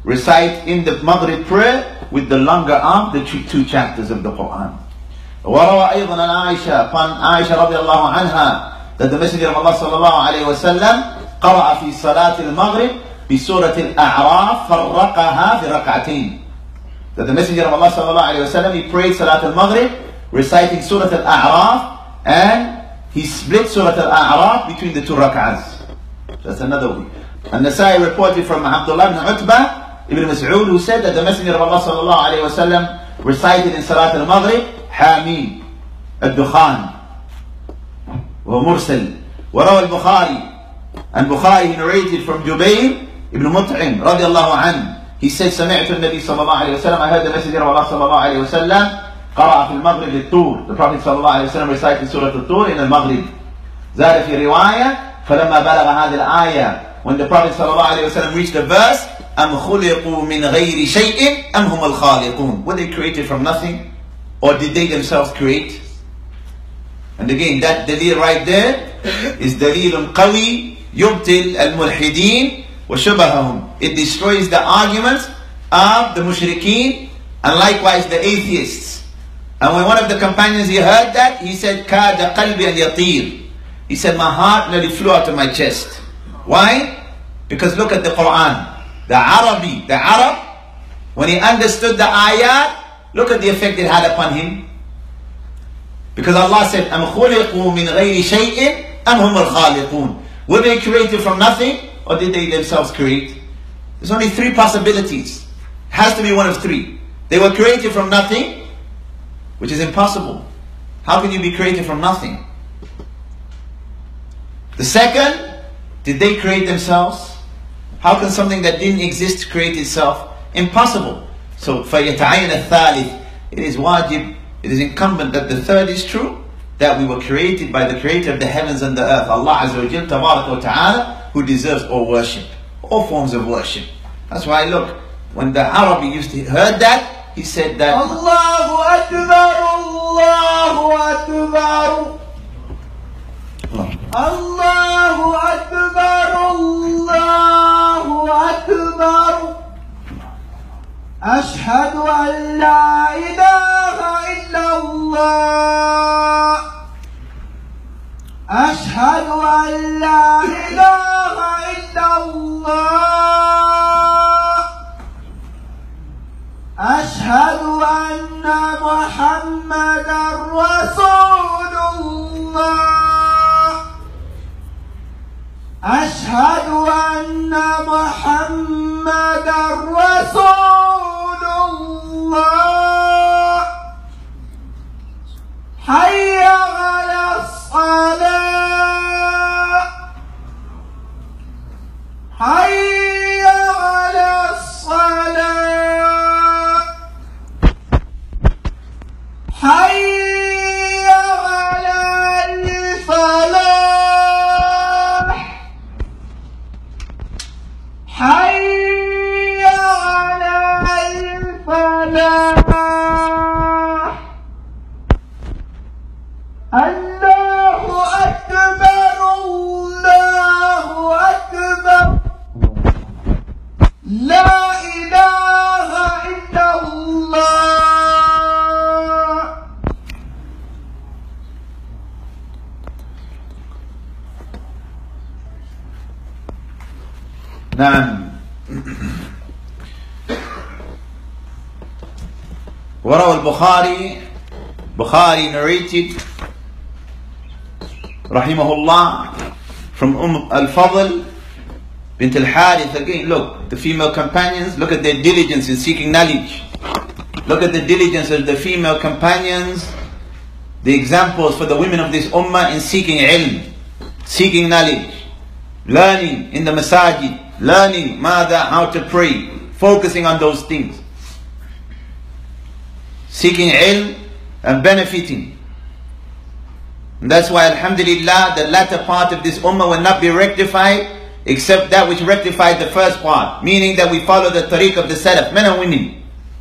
recite in the Maghrib prayer with the longer of the two chapters of the Quran. وروى أيضا عن عائشة upon عائشة رضي الله عنها that the Messenger of Allah صلى الله عليه وسلم قرأ في صلاة المغرب بسورة الأعراف فرقها في ركعتين. That the Messenger of Allah صلى الله عليه وسلم he prayed Salat al-Maghrib reciting Surah al-A'raf, and he split Surah al-A'raf between the two rak'ahs. That's another way. And Nasai reported from Abdullah ibn Utbah ibn Mas'ud, who said that the Messenger of Allah صلى الله عليه وسلم recited in Salat al-Maghrib حاميم الدخان ومرسل. وروى البخاري, and Bukhari he narrated from Jubayr ibn Mut'im رضي الله عنه, he said سمعت النبي صلى الله عليه وسلم, I heard the Messenger of Allah صلى الله عليه وسلم قرأ في المغرب للطور. The Prophet صلى الله عليه وسلم recited Surah al-Tur in المغرب. زاد في رواية فلما بلغ هذه الآية, when the Prophet صلى الله عليه وسلم reached the verse أم خلقوا من غير شيء أم هم الخالقون, were they created from nothing, or did they themselves create? And again, that dalil right there is dalil qawi yubtil al-mulhideen wa shubahahum. It destroys the arguments of the mushrikeen and likewise the atheists. And when one of the companions he heard that, he said, "Kada qalbi an yatir." He said, my heart nearly flew out of my chest. Why? Because look at the Quran. The Arab, when he understood the ayat, look at the effect it had upon him. Because Allah said, "Am khuliqu min ghayri shay'in am hum al-khaliqun." Were they created from nothing, or did they themselves create? There's only three possibilities. It has to be one of three. They were created from nothing, which is impossible. How can you be created from nothing? The second, did they create themselves? How can something that didn't exist create itself? Impossible. So, فَيَتَعَيَّنَ الثَّالِث, it is wajib, it is incumbent that the third is true, that we were created by the creator of the heavens and the earth, Allah Azza wa Jal, Tabarak wa Ta'ala, who deserves all worship, all forms of worship. That's why, look, when the Arabi used to heard that, he said that Allahu Akbar, Allahu Akbar, Allahu Akbar, Allahu Akbar, Ashhadu an la ilaha illallah, Ashhadu an la ilaha illallah, Ashhadu anna Muhammadan Rasulullah, Ashhadu anna Muhammadan Rasulullah, Hayya ala salah, Hayya ala salah, Hayya ala al-falah, Hayya ala al-falah, Allahu Akbar, Allahu Akbar, La ilaha illallah. نعم. وروى البخاري, Bukhari narrated rahimahullah from al-Fadl bint al-Harith. Again, look, the female companions, look at their diligence in seeking knowledge. Look at the diligence of the female companions, the examples for the women of this ummah in seeking ilm, seeking knowledge, learning in the masajid, learning how to pray, focusing on those things, seeking ilm and benefiting. And that's why, alhamdulillah, the latter part of this ummah will not be rectified except that which rectified the first part, meaning that we follow the tariq of the salaf, men and women.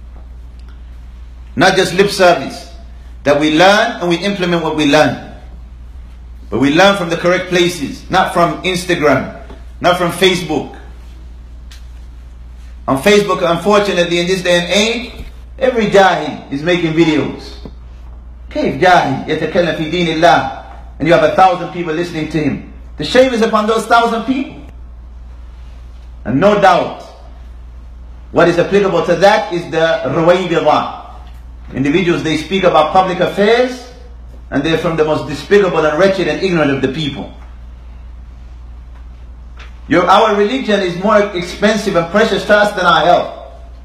Not just lip service, that we learn and we implement what we learn. But we learn from the correct places, not from Instagram, not from Facebook. On Facebook, unfortunately, in this day and age, every jahil is making videos. كيف جاهل يتكلم في دين الله and you have 1,000 people listening to him? The shame is upon those 1,000 people. And no doubt, what is applicable to that is the Ruwaybidah. Individuals, they speak about public affairs and they're from the most despicable and wretched and ignorant of the people. Our religion is more expensive and precious to us than our health.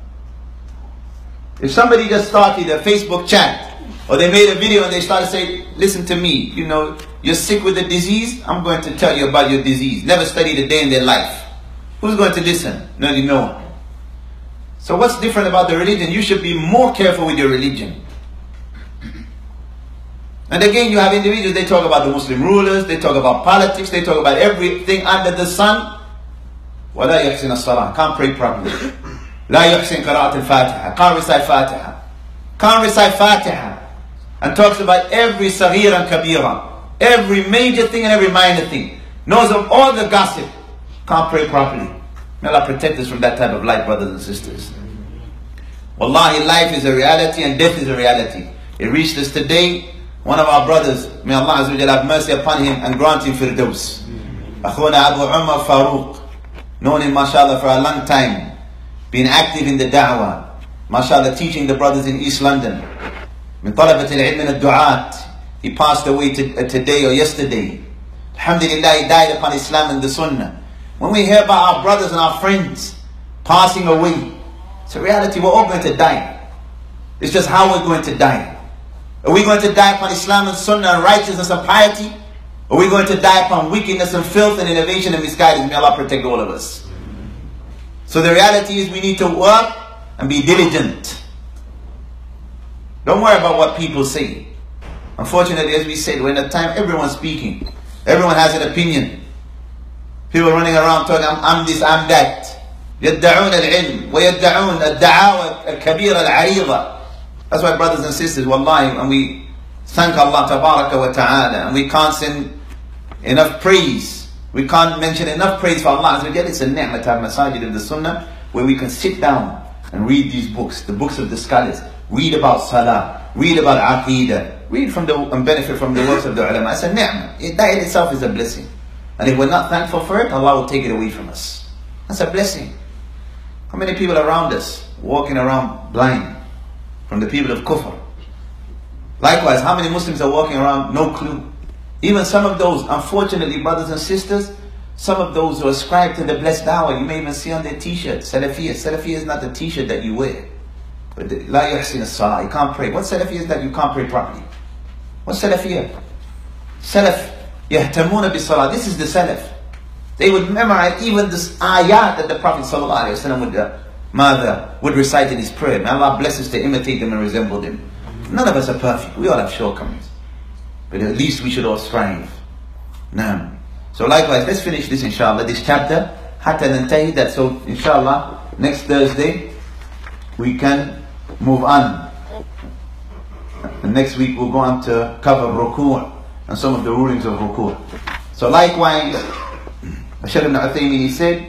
If somebody just started a Facebook chat or they made a video and they started saying, listen to me, you know, you're sick with a disease, I'm going to tell you about your disease. Never studied a day in their life. Who's going to listen? No one. So what's different about the religion? You should be more careful with your religion. And again, you have individuals, they talk about the Muslim rulers, they talk about politics, they talk about everything under the sun. وَلَا يَحْسِنَ الصَّلَاةِ, can't pray properly. لَا يَحْسِنْ قِرَاءَةِ الْفَاتِحَةِ, can't recite Fatiha. Can't recite Fatiha. And talks about every saghir and kabira, every major thing and every minor thing. Knows of all the gossip. Can't pray properly. May Allah protect us from that type of life, brothers and sisters. Wallahi, life is a reality and death is a reality. It reached us today. One of our brothers, may Allah Azza wa Jalla have mercy upon him and grant him firdaus. Akhuna Abu Umar Farouk, known him, mashallah, for a long time. Been active in the da'wah. Mashallah, teaching the brothers in East London. Min talabat al-ilm al-du'at. He passed away today or yesterday. Alhamdulillah, he died upon Islam and the Sunnah. When we hear about our brothers and our friends passing away, it's a reality, we're all going to die. It's just how we're going to die. Are we going to die upon Islam and Sunnah and righteousness and piety? Or are we going to die upon wickedness and filth and innovation and misguidance? May Allah protect all of us. So the reality is we need to work and be diligent. Don't worry about what people say. Unfortunately, as we said, we're in a time everyone's speaking. Everyone has an opinion. People running around talking, I'm this, I'm that. يدعون العلم ويدعون الدعاوى الكبيرة العريضة. That's why, brothers and sisters, wallahi, and we thank Allah tabaraka wa ta'ala, and we can't send enough praise. We can't mention enough praise for Allah. It's a ni'mat to have masajid of the sunnah where we can sit down and read these books, the books of the scholars, read about salah, read about aqidah, read from and benefit from the works of the ulama. It's a ni'mat. That in itself is a blessing. And if we're not thankful for it, Allah will take it away from us. That's a blessing. How many people around us walking around blind from the people of kufr? Likewise, how many Muslims are walking around no clue? Even some of those, unfortunately, brothers and sisters, some of those who ascribe to the blessed dawah, you may even see on their t-shirt, Salafiyah. Salafiyah is not the t-shirt that you wear. But la yuhsin as-salah, you can't pray. What Salafiyah is that you can't pray properly? What Salafiyah? Salaf, yahtamuna bis-salah. This is the Salaf. They would memorize even this ayat that the Prophet ﷺ would recite in his prayer. May Allah bless us to imitate them and resemble them. None of us are perfect. We all have shortcomings. But at least we should all strive. Now, so likewise, let's finish this inshallah, this chapter. Hatta nantahi, that so inshallah, next Thursday, we can move on. And next week we'll go on to cover ruku' and some of the rulings of ruku'. So likewise, Shaykh ibn Uthaymin, he said,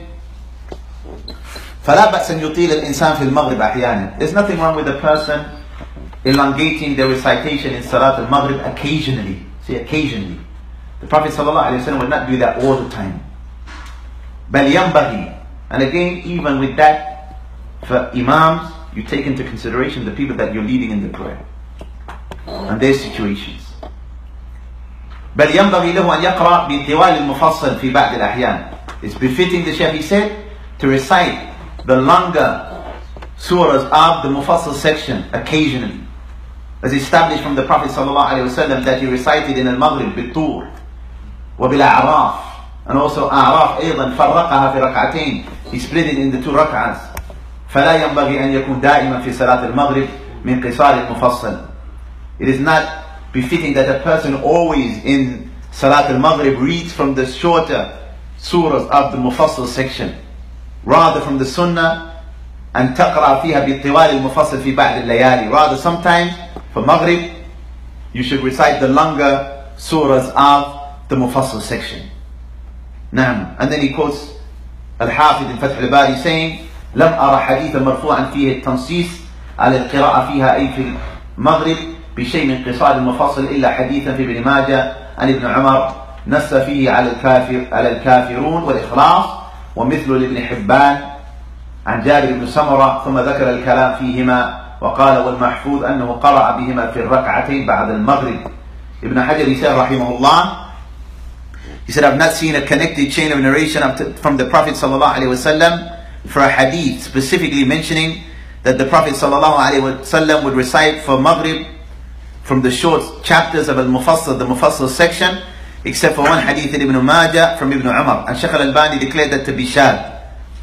فَلَا بَأْسَ يُطِيلَ الْإِنسَانِ فِي الْمَغْرِبِ أَحْيَانًا. There's nothing wrong with the person elongating the recitation in Salat al-Maghrib occasionally. See, occasionally. The Prophet ﷺ would not do that all the time. بَلْ يَنْبَغِي. And again, even with that, for imams, you take into consideration the people that you're leading in the prayer and their situations. بَلْ يَنْبَغِي لَهُ أَنْ يَقْرَأ بِطِوَالِ الْمُفَصَّلِ فِي بَعْدِ الْأَحْيَانِ. It's befitting the Shaykh, he said, to recite the longer surahs of the Mufassal section occasionally, as established from the Prophet ﷺ that he recited in al-Maghrib bil-Tur wa bil-A'raf, and also A'raf أيضا فرقها في ركعتين. He split it in the 2 rak'ahs. فلا ينبغي أن يكون دائما في صلاة المغرب من قصار المفصل. It is not befitting that a person always in Salat al-Maghrib reads from the shorter surahs of the Mufassal section, rather from the Sunnah, and تقرأ فيها بالطوال المفصل في بعض الليالي. Rather, sometimes for Maghrib you should recite the longer surahs of the Mufassal section. Naam. And then he quotes Al-Hafidh in Fath al-Bari saying, لم أرى حديثا مرفوعا فيه التنصيص على القراءة فيها أي في المغرب بشيء من قصار المفصل إلا حديثا في ابن ماجه عن ابن عمر نص فيه على الكافرون والإخلاص، ومثل لابن حبان عن جابر بن سمرة، ثم ذكر الكلام فيهما وقال والمحفوظ أنه قرأ بهما في الركعتين بعد المغرب. Ibn Hajar, he said rahimahullah, he said I've not seen a connected chain of narration from the Prophet sallallahu alaihi wasallam for a hadith specifically mentioning that the Prophet sallallahu alaihi wasallam would recite for Maghrib from the short chapters of Al-Mufassal, the Mufassal section, except for one hadith in Ibn Majah from Ibn Umar. And Shaykh Al-Albani declared that to be shadh,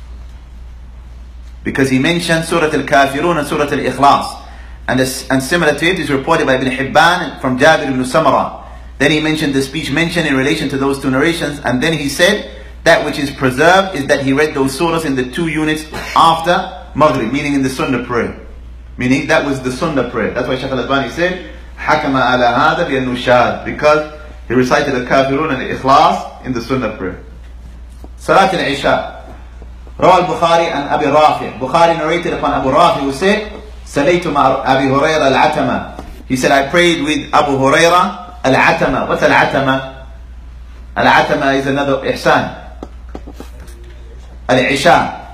because he mentioned Surah Al-Kafirun and Surah Al-Ikhlas. And similar to it is reported by Ibn Hibban from Jabir ibn Samara. Then he mentioned the speech mentioned in relation to those two narrations, and then he said that which is preserved is that he read those surahs in the 2 units after Maghrib, meaning in the Sunnah prayer. Meaning that was the Sunnah prayer. That's why Shaykh Al-Albani said حَكَمَ عَلَى هَذَا بِأَنُّ شَادٍ, because he recited Al-Kafirun and Al-Ikhlas in the Sunnah prayer. Salat Al-Isha. Rawal Bukhari and Abi Rafi. Bukhari narrated upon Abu Rafi who said سَلَيْتُ مَعَ أَبِي هُرَيْرَ الْعَتَمَةِ. He said I prayed with Abu Huraira Al-Atama. What's Al-Atama? Al-Atama is another ihsan. Al-Isha.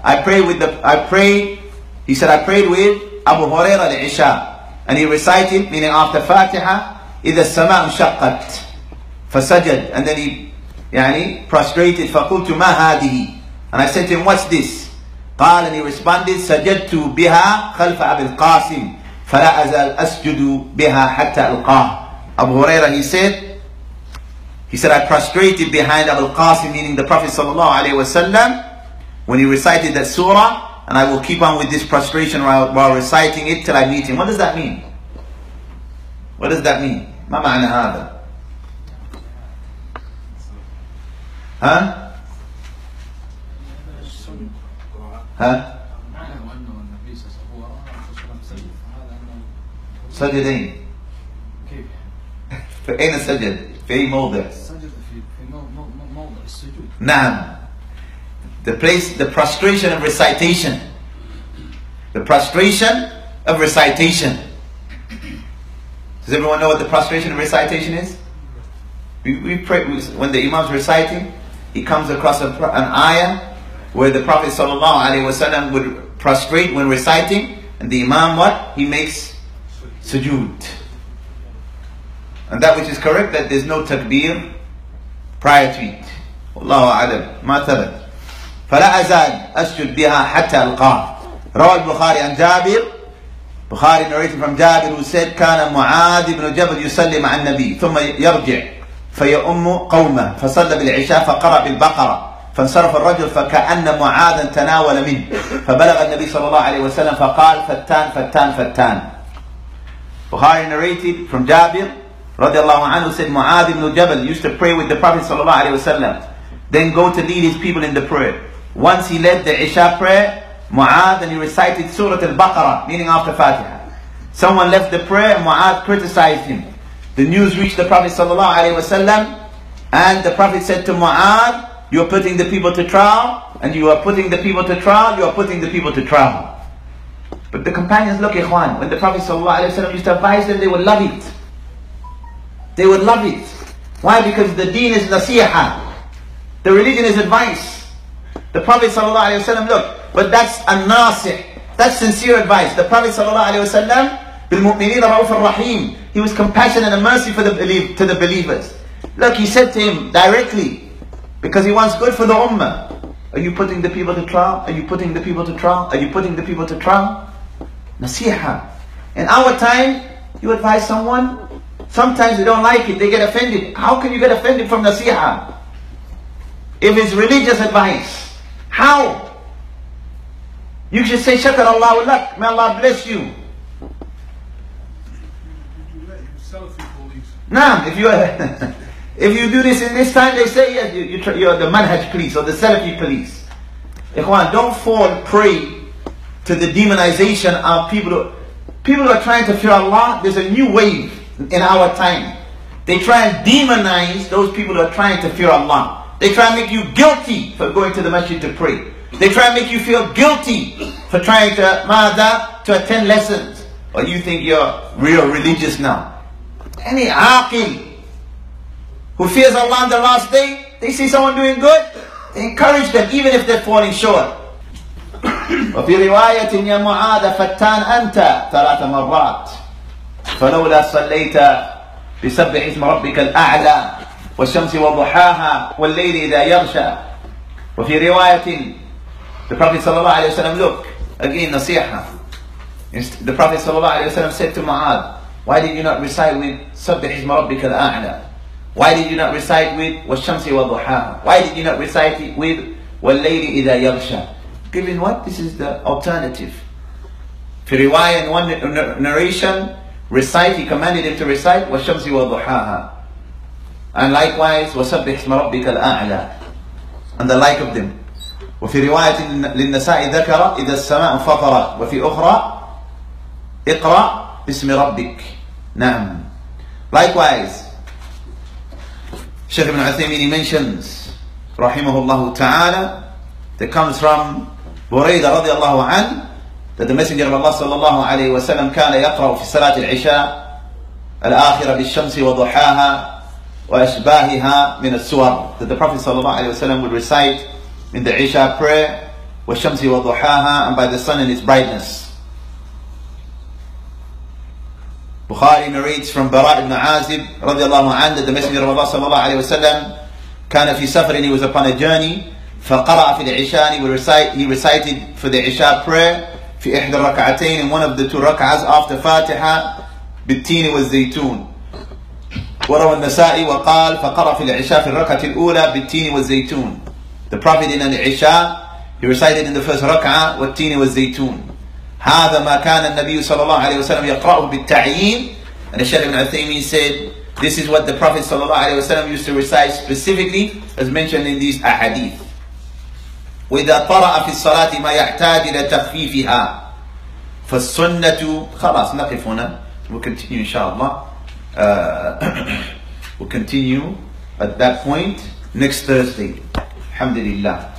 He said I prayed with Abu Huraira Al-Isha. And he recited, meaning after Fatiha, إِذَا السَّمَاءُ شَقَّتْ فَسَجَدْ. And then he prostrated, فَقُلْتُ مَا هَذِهِ. And I said to him, what's this? قال, and he responded, سَجَدْتُ بِهَا خَلْفَ أَبِي الْقَاسِمِ فَلَا أَزَالْ أَسْجُدُ بِهَا حَتَّى أَلْقَاهُ. Abu Huraira, he said I prostrated behind Abu al-Qasim, meaning the Prophet sallallahu alaihi wasallam, when he recited that surah, and I will keep on with this prostration while reciting it till I meet him. What does that mean? What does that mean? ما معنى هذا؟ ها؟ ها؟ سجدين. كيف؟ في أين سجد؟ في أي موضع؟ سجد في موضع السجود. نعم. The place, the prostration of recitation. The prostration of recitation. Does everyone know what the prostration of recitation is? We pray when the Imam's reciting, he comes across an ayah where the Prophet ﷺ would prostrate when reciting, and the Imam what? He makes sujood. And that which is correct, that there's no takbir prior to it. Wallahu a'lam. Ma thabat. فلا أزال أسجد بها حتى ألقاه. روى البخاري عن جابر. Bukhari narrated from Jabir who said كان معاذ بن جبل يصلي مع النبي ثم يرجع فيؤم قومه فصلى بالعشاء فقرأ بالبقرة فانصرف الرجل فكأن معاذا تناول منه فبلغ النبي صلى الله عليه وسلم فقال فتان فتان فتان. Bukhari narrated from Jabir رضي الله عنه said Mu'adh ibn Jabal used to pray with the Prophet صلى الله عليه وسلم, then go to lead his people in the prayer. Once he led the Isha prayer, Mu'adh, and he recited Surah Al-Baqarah, meaning after Fatiha. Someone left the prayer and Mu'adh criticized him. The news reached the Prophet ﷺ, and the Prophet said to Mu'adh, you are putting the people to trial, and you are putting the people to trial, you are putting the people to trial. But the companions, look Ikhwan, when the Prophet ﷺ used to advise them, they would love it. They would love it. Why? Because the deen is nasiha. The religion is advice. The Prophet ﷺ, look, but that's an-nasih. That's sincere advice. The Prophet ﷺ, bil-mu'mineen ra'uf ar-rahim. He was compassionate and mercy to the believers. Look, he said to him directly, because he wants good for the ummah. Are you putting the people to trial? Are you putting the people to trial? Are you putting the people to trial? Nasiha. In our time, you advise someone, sometimes they don't like it, they get offended. How can you get offended from nasiha? If it's religious advice, how? You should say, Shakar Allahu lak, may Allah bless you. Nah, if you do this in this time, they say, yes, you're the manhaj police or the Salafi police. Ikhwan, don't fall prey to the demonization of people. People are trying to fear Allah. There's a new wave in our time. They try and demonize those people who are trying to fear Allah. They try and make you guilty for going to the masjid to pray. They try and make you feel guilty for trying to attend lessons. Or you think you're real religious now. Any aqil who fears Allah on the last day, they see someone doing good, they encourage them even if they're falling short. وفي رواية يا معاذ فتان أنت 3 مرات فلولا صليت بسبح اسم ربك الأعلى والشمس وضحاها والليل إذا يغشى. وفي رواية the Prophet ﷺ, look, again nasiha. The Prophet ﷺ said to Mu'adh, why did you not recite with سبح اسم ربك الأعلى? Why did you not recite with والشمس وضحاها? Why did you not recite it with والليل إذا يغشى? Given what? This is the alternative. For riwayah in one narration, he commanded him to recite وَالشَّمْسِ وَضُحَاهَا. And likewise, وَسَبِّحْ اسْمَ رَبِّكَ الْأَعْلَى. And the like of them. وفي رواية للنساء ذكر إذا السماء انفطرت وفي أخرى اقرأ باسم ربك. نعم. Likewise, Shaykh ibn Uthaymeen mentions rahimahullah ta'ala, that comes from Burayda radiallahu anhu, that the Messenger of Allah sallallahu alayhi wa sallam كان يقرأ في صلاة العشاء الآخرة بالشمس وضحاها وأشباهها من السور. That the Prophet sallallahu alayhi wa sallam would recite in the Isha prayer والشمس وضحاها, and by the sun and its brightness. Bukhari narrates from Bara ibn Azib radiallahu anhu that the Messenger of Allah sallallahu alayhi wa sallam كان في سفر, and he was upon a journey, فقرأ في العشاء, he recited for the Isha prayer في إحدى الركعتين, in one of the 2 rak'ahs after Fatiha, بالتين والزيتون. وروى النسائي وقال فقرأ في العشاء في الركعة الأولى بالتين والزيتون. The Prophet in the Isha, he recited in the first rak'ah والتين والزيتون. هذا ما كان النبي صلى الله عليه وسلم يقرأه بالتعيين. And the Shaykh ibn Uthaymeen said, this is what the Prophet صلى الله عليه وسلم used to recite specifically, as mentioned in these ahadith. وإذا طرأ في الصلاة ما يحتاج إلى تخفيفها فالسنة. خلاص نقف هنا. We'll continue inshallah. We'll continue at that point next Thursday. Alhamdulillah.